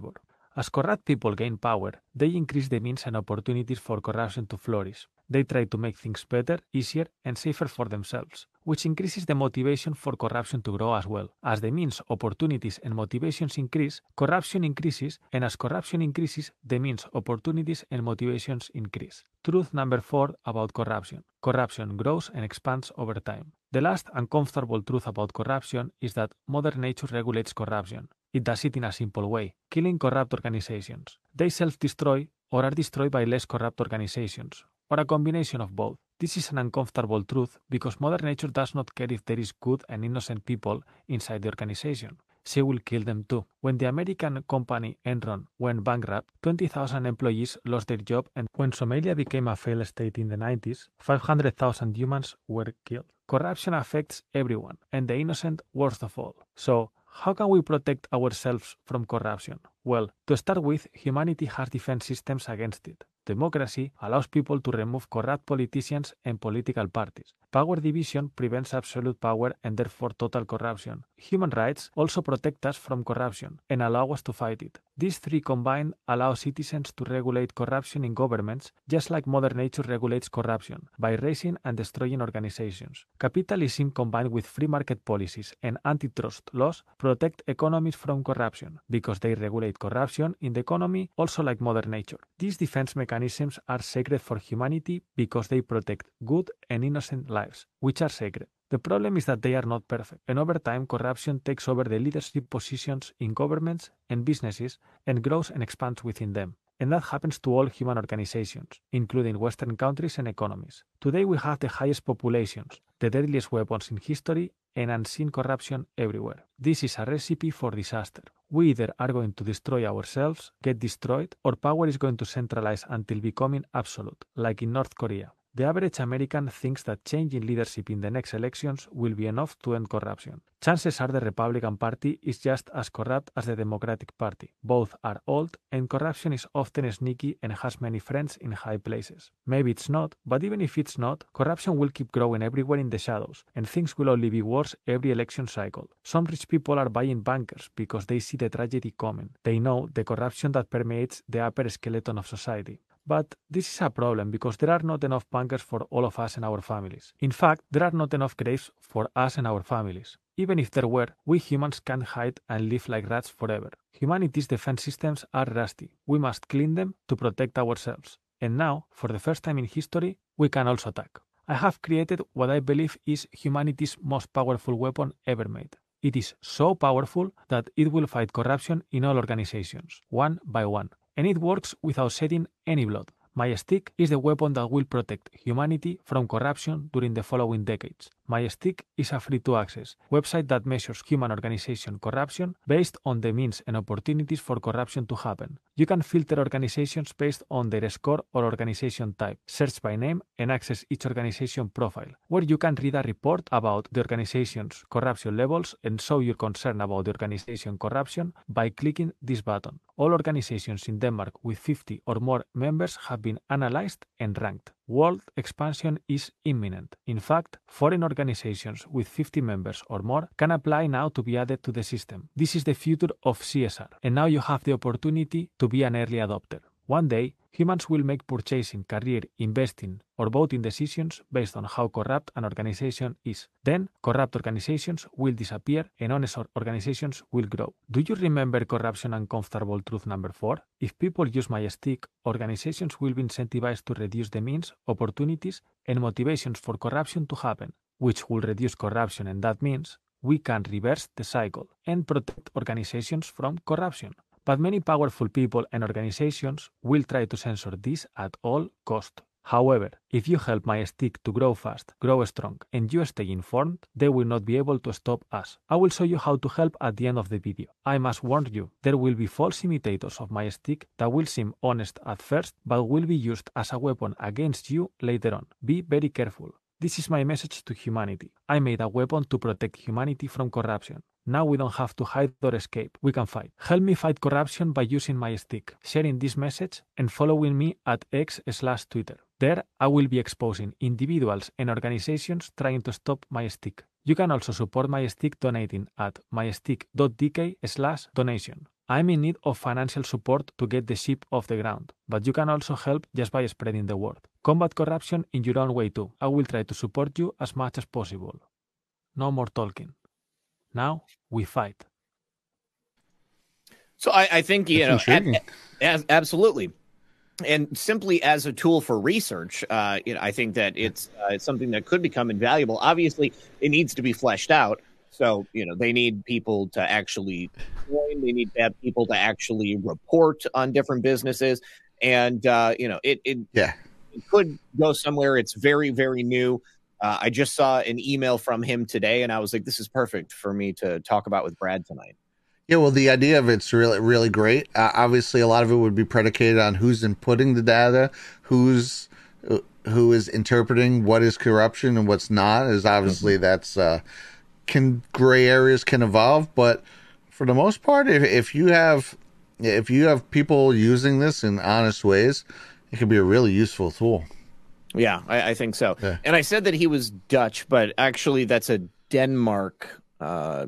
Speaker 8: As corrupt people gain power, they increase the means and opportunities for corruption to flourish. They try to make things better, easier, and safer for themselves, which increases the motivation for corruption to grow as well. As the means, opportunities, and motivations increase, corruption increases, and as corruption increases, the means, opportunities, and motivations increase. Truth number four about corruption. Corruption grows and expands over time. The last uncomfortable truth about corruption is that Mother Nature regulates corruption. It does it in a simple way, killing corrupt organizations. They self-destroy or are destroyed by less corrupt organizations, or a combination of both. This is an uncomfortable truth because Mother Nature does not care if there is good and innocent people inside the organization. She will kill them too. When the American company Enron went bankrupt, twenty thousand employees lost their job, and when Somalia became a failed state in the nineties, five hundred thousand humans were killed. Corruption affects everyone, and the innocent worst of all. So, how can we protect ourselves from corruption? Well, to start with, humanity has defense systems against it. Democracy allows people to remove corrupt politicians and political parties. Power division prevents absolute power and therefore total corruption. Human rights also protect us from corruption and allow us to fight it. These three combined allow citizens to regulate corruption in governments just like Mother Nature regulates corruption by raising and destroying organizations. Capitalism combined with free market policies and antitrust laws protect economies from corruption because they regulate corruption in the economy also like Mother Nature. These defense mechanisms are sacred for humanity because they protect good and innocent lives, which are sacred. The problem is that they are not perfect, and over time corruption takes over the leadership positions in governments and businesses and grows and expands within them. And that happens to all human organizations, including Western countries and economies. Today we have the highest populations, the deadliest weapons in history, and unseen corruption everywhere. This is a recipe for disaster. We either are going to destroy ourselves, get destroyed, or power is going to centralize until becoming absolute, like in North Korea. The average American thinks that changing leadership in the next elections will be enough to end corruption. Chances are the Republican Party is just as corrupt as the Democratic Party. Both are old, and corruption is often sneaky and has many friends in high places. Maybe it's not, but even if it's not, corruption will keep growing everywhere in the shadows, and things will only be worse every election cycle. Some rich people are buying bankers because they see the tragedy coming. They know the corruption that permeates the upper skeleton of society. But this is a problem because there are not enough bankers for all of us and our families. In fact, there are not enough graves for us and our families. Even if there were, we humans can't hide and live like rats forever. Humanity's defense systems are rusty. We must clean them to protect ourselves. And now, for the first time in history, we can also attack. I have created what I believe is humanity's most powerful weapon ever made. It is so powerful that it will fight corruption in all organizations, one by one. And it works without shedding any blood. My Stick is the weapon that will protect humanity from corruption during the following decades. My Stick is a free-to-access website that measures human organization corruption based on the means and opportunities for corruption to happen. You can filter organizations based on their score or organization type, search by name, and access each organization profile, where you can read a report about the organization's corruption levels and show your concern about the organization corruption by clicking this button. All organizations in Denmark with fifty or more members have been analyzed and ranked. World expansion is imminent. In fact, foreign organizations with fifty members or more can apply now to be added to the system. This is the future of C S R, and now you have the opportunity to be an early adopter. One day, humans will make purchasing, career, investing, or voting decisions based on how corrupt an organization is. Then, corrupt organizations will disappear and honest organizations will grow. Do you remember corruption uncomfortable truth number four? If people use My Stick, organizations will be incentivized to reduce the means, opportunities, and motivations for corruption to happen, which will reduce corruption, and that means we can reverse the cycle and protect organizations from corruption. But many powerful people and organizations will try to censor this at all cost. However, if you help My Stick to grow fast, grow strong, and you stay informed, they will not be able to stop us. I will show you how to help at the end of the video. I must warn you, there will be false imitators of My Stick that will seem honest at first, but will be used as a weapon against you later on. Be very careful. This is my message to humanity. I made a weapon to protect humanity from corruption. Now we don't have to hide or escape. We can fight. Help me fight corruption by using My Stick, sharing this message, and following me at X slash Twitter. There, I will be exposing individuals and organizations trying to stop My Stick. You can also support My Stick donating at mystick.dk slash donation. I'm in need of financial support to get the ship off the ground, but you can also help just by spreading the word. Combat corruption in your own way too. I will try to support you as much as possible. No more talking. Now we fight.
Speaker 10: So I, I think, you
Speaker 12: That's
Speaker 10: know, at, as, absolutely. And simply as a tool for research, uh, you know, I think that it's, uh, it's something that could become invaluable. Obviously, it needs to be fleshed out. So, you know, they need people to actually join. They need to have people to actually report on different businesses. And, uh, you know, it, it,
Speaker 12: yeah.
Speaker 10: it could go somewhere. It's very, very new. Uh, I just saw an email from him today, and I was like, this is perfect for me to talk about with Brad tonight.
Speaker 12: Yeah, well, the idea of it's really, really great. Uh, obviously, a lot of it would be predicated on who's inputting the data, who's uh, who is interpreting what is corruption and what's not. Is obviously mm-hmm. that's uh, can gray areas can evolve, but for the most part, if if you have if you have people using this in honest ways, it can be a really useful tool.
Speaker 10: Yeah, I, I think so.
Speaker 12: Yeah.
Speaker 10: And I said that he was Dutch, but actually, that's a Denmark. Uh,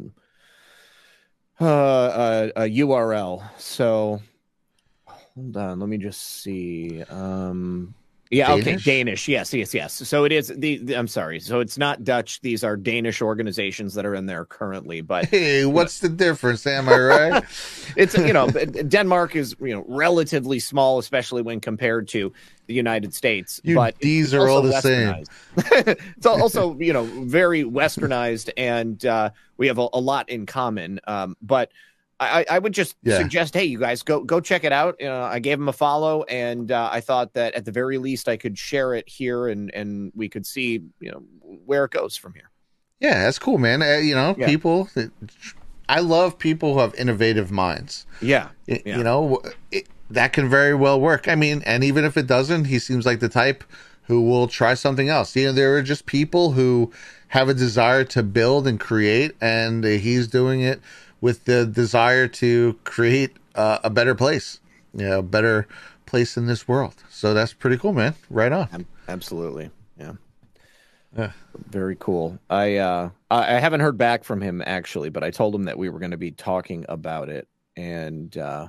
Speaker 10: Uh, uh, a U R L. So hold on, let me just see. Um, yeah, Danish? okay, Danish. Yes, yes, yes. So it is the, the. I'm sorry. So it's not Dutch. These are Danish organizations that are in there currently. But
Speaker 12: hey, what's the difference? Am I right?
Speaker 10: It's you know, Denmark is you know relatively small, especially when compared to the United States.
Speaker 12: You,
Speaker 10: but
Speaker 12: these are all the same.
Speaker 10: It's also you know very westernized, and uh, we have a, a lot in common. Um, but I, I would just
Speaker 12: yeah.
Speaker 10: suggest, hey, you guys go go check it out. Uh, I gave him a follow, and uh, I thought that at the very least I could share it here, and and we could see you know where it goes from here.
Speaker 12: Yeah, that's cool, man. Uh, you know, yeah. people. I love people who have innovative minds.
Speaker 10: Yeah,
Speaker 12: you,
Speaker 10: yeah.
Speaker 12: you know. It, that can very well work. I mean, and even if it doesn't, he seems like the type who will try something else. You know, there are just people who have a desire to build and create, and he's doing it with the desire to create uh, a better place, you know, a better place in this world. So that's pretty cool, man. Right on.
Speaker 10: Absolutely. Yeah.
Speaker 12: Yeah.
Speaker 10: Very cool. I, uh, I haven't heard back from him actually, but I told him that we were going to be talking about it, and, uh,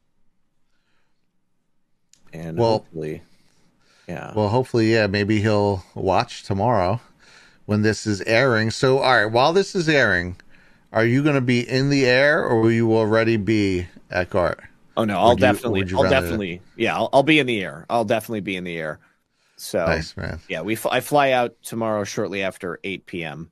Speaker 10: And
Speaker 12: well,
Speaker 10: hopefully, yeah.
Speaker 12: Well, hopefully, yeah. Maybe he'll watch tomorrow when this is airing. So, all right, while this is airing, are you going to be in the air, or will you already be at GART?
Speaker 10: Oh no, I'll definitely, you, I'll definitely, yeah, I'll, I'll be in the air. I'll definitely be in the air. So
Speaker 12: nice, man.
Speaker 10: Yeah, we I fly out tomorrow shortly after eight p.m.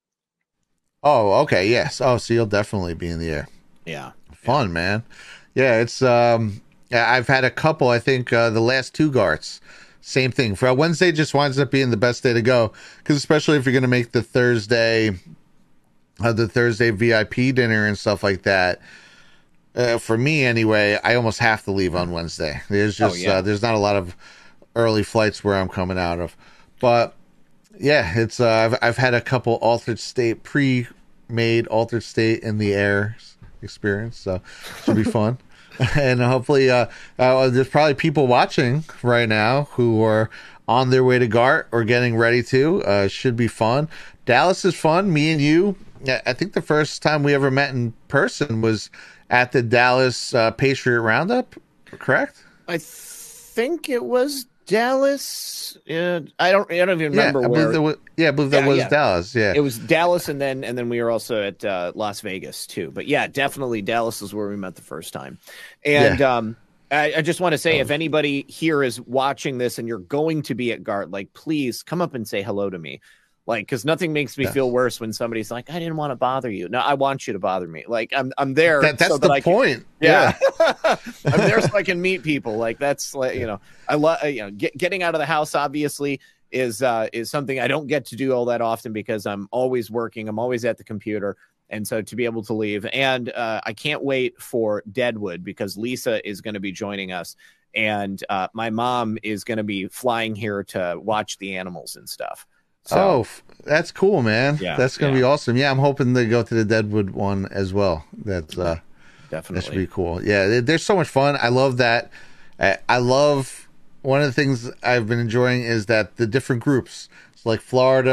Speaker 12: Oh, okay, yes. Oh, so you'll definitely be in the air.
Speaker 10: Yeah,
Speaker 12: fun,
Speaker 10: yeah.
Speaker 12: man. Yeah, it's um. Yeah, I've had a couple. I think uh, the last two GARTs, same thing. For Wednesday, just winds up being the best day to go, because especially if you're going to make the Thursday, uh, the Thursday V I P dinner and stuff like that. Uh, for me, anyway, I almost have to leave on Wednesday. There's just
Speaker 10: oh, yeah.
Speaker 12: uh, there's not a lot of early flights where I'm coming out of, but yeah, it's uh, I've I've had a couple altered state pre-made altered state in the air experience, so it should be fun. And hopefully, uh, uh, there's probably people watching right now who are on their way to GART or getting ready to. Uh, should be fun. Dallas is fun. Me and you, I think the first time we ever met in person was at the Dallas uh, Patriot Roundup, correct?
Speaker 10: I think it was Dallas. Uh, I don't. I don't even
Speaker 12: yeah,
Speaker 10: remember
Speaker 12: I
Speaker 10: where.
Speaker 12: That was, yeah, I believe that yeah, was
Speaker 10: yeah.
Speaker 12: Dallas. Yeah,
Speaker 10: it was Dallas, and then and then we were also at uh, Las Vegas too. But yeah, definitely Dallas is where we met the first time. And yeah. um, I, I just want to say, if anybody here is watching this and you're going to be at GART, like, please come up and say hello to me. Like, because nothing makes me yeah. feel worse when somebody's like, I didn't want to bother you. No, I want you to bother me. Like, I'm I'm there.
Speaker 12: That, that's
Speaker 10: so
Speaker 12: the
Speaker 10: that I
Speaker 12: point.
Speaker 10: Can, yeah. yeah. I'm there so I can meet people. Like, that's like, you know, I love, you know, get, getting out of the house, obviously, is uh, is something I don't get to do all that often because I'm always working. I'm always at the computer. And so to be able to leave. And uh, I can't wait for Deadwood because Lisa is going to be joining us. And uh, my mom is going to be flying here to watch the animals and stuff. So,
Speaker 12: oh, that's cool, man.
Speaker 10: Yeah,
Speaker 12: that's going to
Speaker 10: yeah.
Speaker 12: be awesome. Yeah, I'm hoping to go to the Deadwood one as well. That's uh,
Speaker 10: definitely.
Speaker 12: That should be cool. Yeah, there's so much fun. I love that. I love one of the things I've been enjoying is that the different groups, it's like Florida,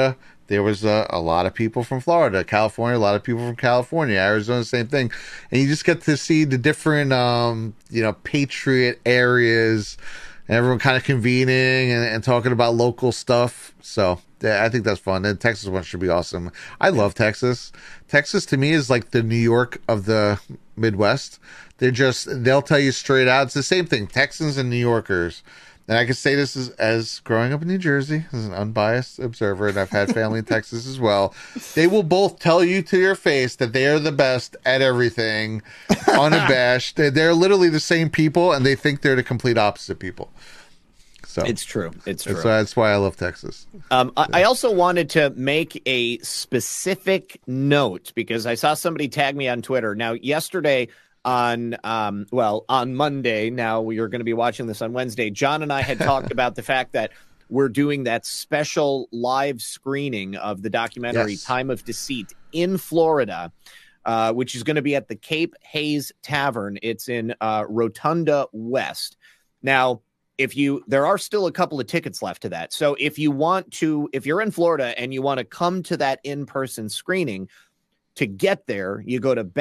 Speaker 12: there was a, a lot of people from Florida, California, a lot of people from California, Arizona, same thing. And you just get to see the different, um, you know, patriot areas, and everyone kind of convening and, and talking about local stuff. So yeah, I think that's fun. The Texas one should be awesome. I love Texas. Texas to me is like the New York of the Midwest. They're just, they'll tell you straight out. It's the same thing. Texans and New Yorkers. And I can say this as, as growing up in New Jersey, as an unbiased observer, and I've had family in Texas as well. They will both tell you to your face that they are the best at everything, unabashed. They're, they're literally the same people, and they think they're the complete opposite people. So
Speaker 10: it's true. It's true.
Speaker 12: That's why, that's why I love Texas.
Speaker 10: Um, I, I also wanted to make a specific note because I saw somebody tag me on Twitter. Now, yesterday on, um, well, on Monday, now we are going to be watching this on Wednesday, John and I had talked about the fact that we're doing that special live screening of the documentary
Speaker 12: Yes.
Speaker 10: Time of Deceit in Florida, uh, which is going to be at the Cape Hayes Tavern. It's in uh, Rotunda West. Now, if you, there are still a couple of tickets left to that. So if you want to, if you're in Florida and you want to come to that in-person screening, to get there, you go to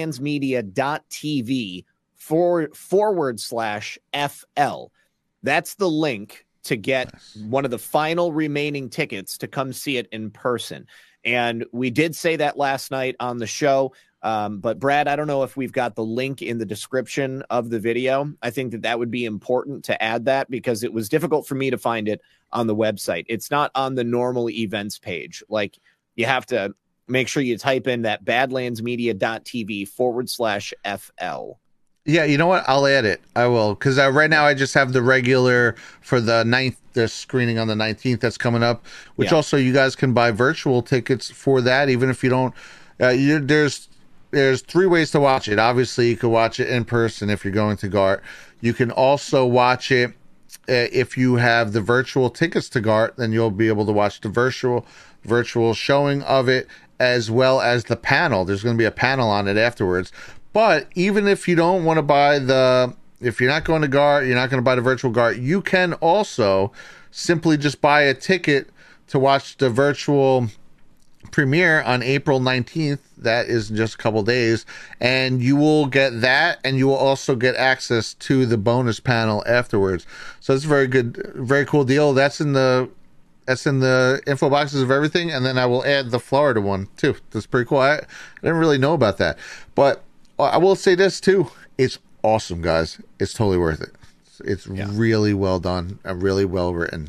Speaker 10: badlandsmedia.tv forward, forward slash FL. That's the link to get one of the final remaining tickets to come see it in person. And we did say that last night on the show. Um, but Brad, I don't know if we've got the link in the description of the video. I think that that would be important to add that because it was difficult for me to find it on the website. It's not on the normal events page. Like you have to make sure you type in that badlandsmedia.tv forward slash FL.
Speaker 12: Yeah, you know what? I'll add it. I will. Because uh, right now I just have the regular for the ninth, the screening on the nineteenth that's coming up, which
Speaker 10: Yeah.
Speaker 12: also you guys can buy virtual tickets for that, even if you don't. Uh, you, there's there's three ways to watch it. Obviously, you can watch it in person if you're going to GART. You can also watch it uh, if you have the virtual tickets to GART, then you'll be able to watch the virtual virtual showing of it as well as the panel. There's going to be a panel on it afterwards. But even if you don't want to buy the, if you're not going to GART, you're not going to buy the virtual GART, you can also simply just buy a ticket to watch the virtual premiere on April nineteenth. That is in just a couple days. And you will get that, and you will also get access to the bonus panel afterwards. So it's a very good, very cool deal. That's in the That's in the info boxes of everything, and then I will add the Florida one too. That's pretty cool. I, I didn't really know about that, but I will say this too: it's awesome, guys. It's totally worth it. It's
Speaker 10: Yeah.
Speaker 12: really well done and really well written.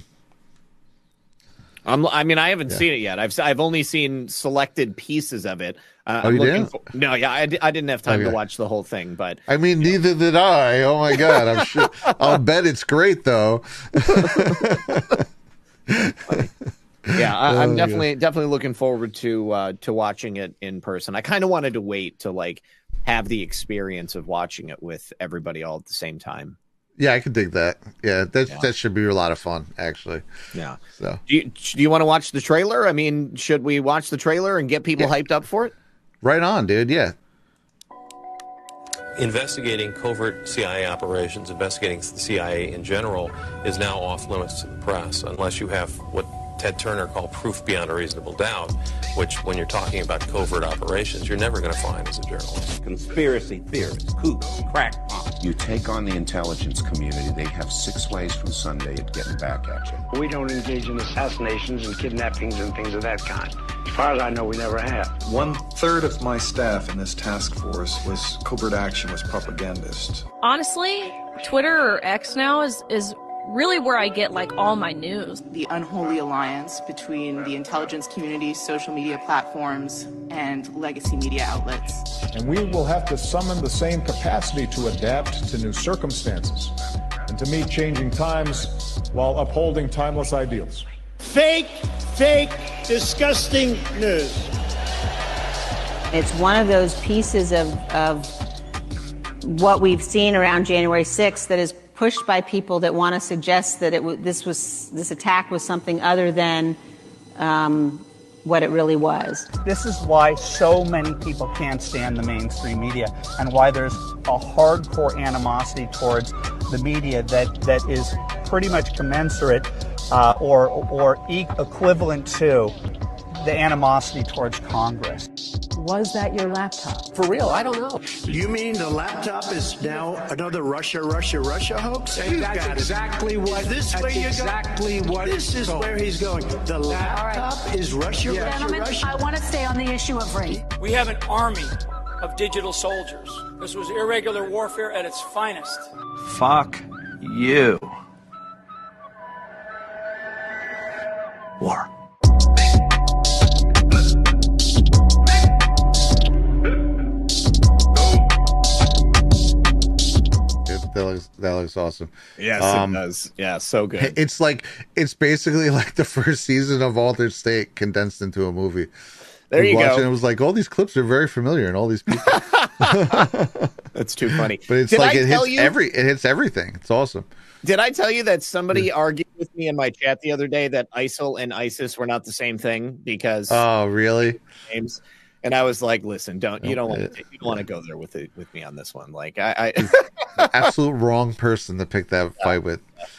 Speaker 10: I'm, I mean, I haven't
Speaker 12: Yeah.
Speaker 10: seen it yet. I've I've only seen selected pieces of it. Uh,
Speaker 12: Oh,
Speaker 10: I'm
Speaker 12: you
Speaker 10: looking
Speaker 12: didn't?
Speaker 10: For, no, yeah, I, di- I didn't have time
Speaker 12: Okay.
Speaker 10: to watch the whole thing, but
Speaker 12: I mean, neither did I. Oh my god! I'm sure. I'll bet it's great though.
Speaker 10: yeah, I,
Speaker 12: Oh,
Speaker 10: I'm
Speaker 12: my
Speaker 10: definitely definitely looking forward to uh, to watching it in person. I kind of wanted to wait to like have the experience of watching it with everybody all at the same time.
Speaker 12: Yeah, I could dig that. Yeah, that
Speaker 10: Yeah.
Speaker 12: that should be a lot of fun, actually.
Speaker 10: Yeah.
Speaker 12: So
Speaker 10: Do you, do you want to watch the trailer? I mean, should we watch the trailer and get people
Speaker 12: Yeah.
Speaker 10: hyped up for it?
Speaker 12: right on, dude. Yeah.
Speaker 15: Investigating covert C I A operations, investigating the C I A in general, is now off limits to the press unless you have what Ted Turner called proof beyond a reasonable doubt, which when you're talking about covert operations, you're never going to find as a journalist.
Speaker 16: Conspiracy theorists, kooks, crackpots. You take on the intelligence community, they have six ways from Sunday at getting back at you.
Speaker 17: We don't engage in assassinations and kidnappings and things of that kind. As far as I know, we never have.
Speaker 18: One third of my staff in this task force was covert action, was propagandists.
Speaker 19: Honestly, Twitter or X now is, is really where I get like all my news.
Speaker 20: The unholy alliance between the intelligence community, social media platforms, and legacy media outlets.
Speaker 21: And we will have to summon the same capacity to adapt to new circumstances and to meet changing times while upholding timeless ideals.
Speaker 14: Fake, fake, disgusting news.
Speaker 22: It's one of those pieces of, of what we've seen around January sixth that is pushed by people that want to suggest that it w- this was this attack was something other than um, what it really was.
Speaker 23: This is why so many people can't stand the mainstream media and why there's a hardcore animosity towards the media that, that is pretty much commensurate uh, or, or e- equivalent to the animosity towards Congress.
Speaker 2: Was that your laptop?
Speaker 3: For real, I don't know.
Speaker 4: You mean the laptop is now another Russia, Russia, Russia hoax?
Speaker 3: And that's exactly what.
Speaker 4: Is this
Speaker 3: that's
Speaker 4: where you're
Speaker 3: exactly
Speaker 4: going?
Speaker 3: what.
Speaker 4: This is
Speaker 3: going.
Speaker 4: where he's going. The laptop right. is Russia,
Speaker 3: yeah.
Speaker 4: Russia,
Speaker 2: Gentlemen,
Speaker 4: Russia.
Speaker 2: I want to stay on the issue of rape.
Speaker 24: We have an army of digital soldiers. This was irregular warfare at its finest.
Speaker 25: Fuck you. War.
Speaker 12: That looks, that looks awesome.
Speaker 10: Yes,
Speaker 12: um,
Speaker 10: it does. Yeah, so good.
Speaker 12: It's like it's basically like the first season of Altered State condensed into a movie.
Speaker 10: There you
Speaker 12: watching,
Speaker 10: go.
Speaker 12: It was like all these clips are very familiar, and all these people.
Speaker 10: That's too funny.
Speaker 12: But it's
Speaker 10: Did
Speaker 12: like
Speaker 10: I
Speaker 12: it
Speaker 10: tell
Speaker 12: hits
Speaker 10: you,
Speaker 12: every. It hits everything. It's awesome.
Speaker 10: Did I tell you that somebody argued with me in my chat the other day that ISIL and ISIS were not the same thing because?
Speaker 12: Oh, really?
Speaker 10: Names. And I was like, "Listen, don't you don't want to, you don't want to go there with it with me on this one." Like, I,
Speaker 12: I absolute wrong person to pick that fight with.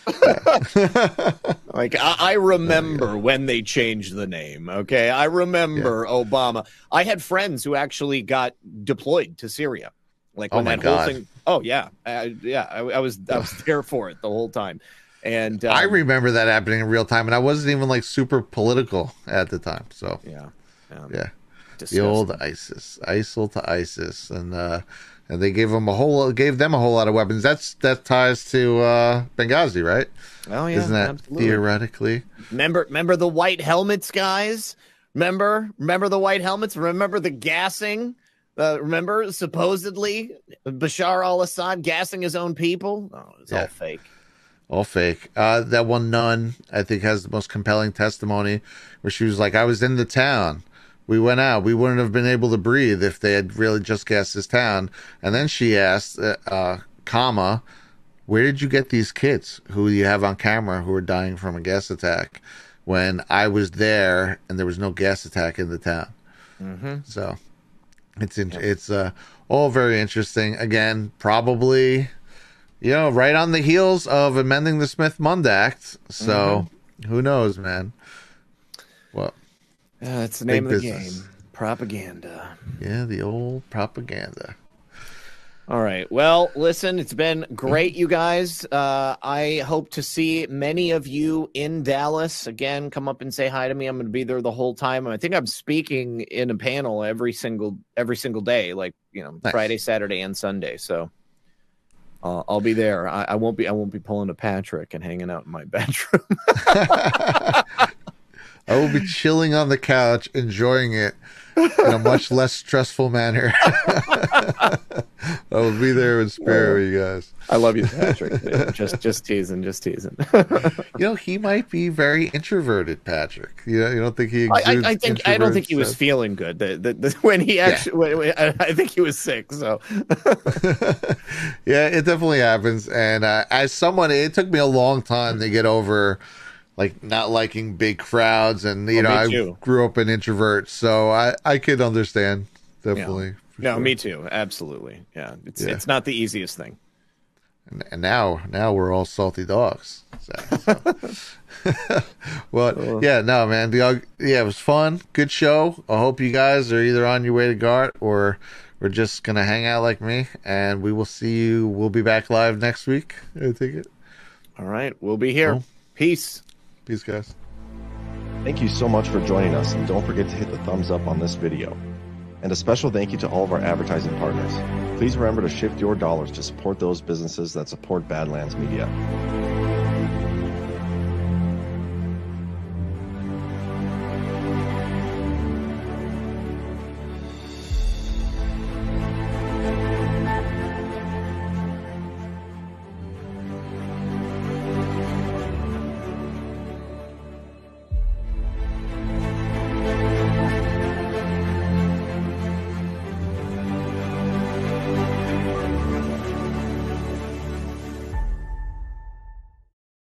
Speaker 10: like, I, I remember when they changed the name. Okay, I remember yeah. Obama. I had friends who actually got deployed to Syria. Like when
Speaker 12: oh my
Speaker 10: that
Speaker 12: God.
Speaker 10: whole thing. Oh yeah, I, yeah. I, I was I was there for it the whole time. And um,
Speaker 12: I remember that happening in real time, and I wasn't even like super political at the time. So
Speaker 10: yeah, um,
Speaker 12: yeah.
Speaker 10: Disgusting.
Speaker 12: The old ISIS, ISIL to ISIS, and uh, and they gave them a whole gave them a whole lot of weapons. That's that ties to uh, Benghazi, right?
Speaker 10: Oh yeah,
Speaker 12: isn't that
Speaker 10: absolutely.
Speaker 12: Theoretically?
Speaker 10: Remember, remember the white helmets, guys. Remember, remember the white helmets. Remember the gassing. Uh, remember, supposedly Bashar al-Assad gassing his own people. Oh, it's
Speaker 12: yeah.
Speaker 10: all fake.
Speaker 12: All fake. Uh, that one nun, I think, has the most compelling testimony, where she was like, "I was in the town. We went out. We wouldn't have been able to breathe if they had really just gassed this town." And then she asked, uh, uh, comma, "Where did you get these kids who you have on camera who are dying from a gas attack when I was there and there was no gas attack in the town?"
Speaker 10: Mm-hmm.
Speaker 12: So it's in, it's uh, all very interesting. Again, probably, you know, right on the heels of amending the Smith-Mund Act. So mm-hmm. who knows, man? Well.
Speaker 10: Yeah, that's the name of the
Speaker 12: business.
Speaker 10: game. Propaganda.
Speaker 12: Yeah, the old propaganda.
Speaker 10: All right. Well, listen, it's been great, you guys. Uh, I hope to see many of you in Dallas. Again, come up and say hi to me. I'm going to be there the whole time. I think I'm speaking in a panel every single every single day, like, you know, nice. Friday, Saturday, and Sunday. So uh, I'll be there. I, I won't be. I won't be pulling a Patrick and hanging out in my bedroom.
Speaker 12: I will be chilling on the couch, enjoying it in a much less stressful manner. I will be there in spirit with you guys.
Speaker 10: I love you, Patrick. Yeah, just, just teasing, just teasing.
Speaker 12: You know, he might be very introverted, Patrick. You know, you don't think he? Exudes
Speaker 10: I, I think I don't think he was
Speaker 12: sense?
Speaker 10: feeling good. The, the, the, when he actually, yeah. when, when, I, I think he was sick. So,
Speaker 12: yeah, it definitely happens. And uh, as someone, it took me a long time to get over. Like not liking big crowds, and you
Speaker 10: oh,
Speaker 12: know, I grew up an introvert, so I, I could understand definitely.
Speaker 10: Yeah. No,
Speaker 12: sure.
Speaker 10: me too. Absolutely, yeah. It's
Speaker 12: yeah.
Speaker 10: it's not the easiest thing.
Speaker 12: And, and now, now we're all salty dogs. So, so. Well, yeah, no, man. The yeah, it was fun, good show. I hope you guys are either on your way to Gart or we're just gonna hang out like me, and we will see you. We'll be back live next week. I take it.
Speaker 10: All right, we'll be here. Oh. Peace.
Speaker 12: Peace, guys.
Speaker 26: Thank you so much for joining us, and don't forget to hit the thumbs up on this video. And a special thank you to all of our advertising partners. Please remember to shift your dollars to support those businesses that support Badlands Media.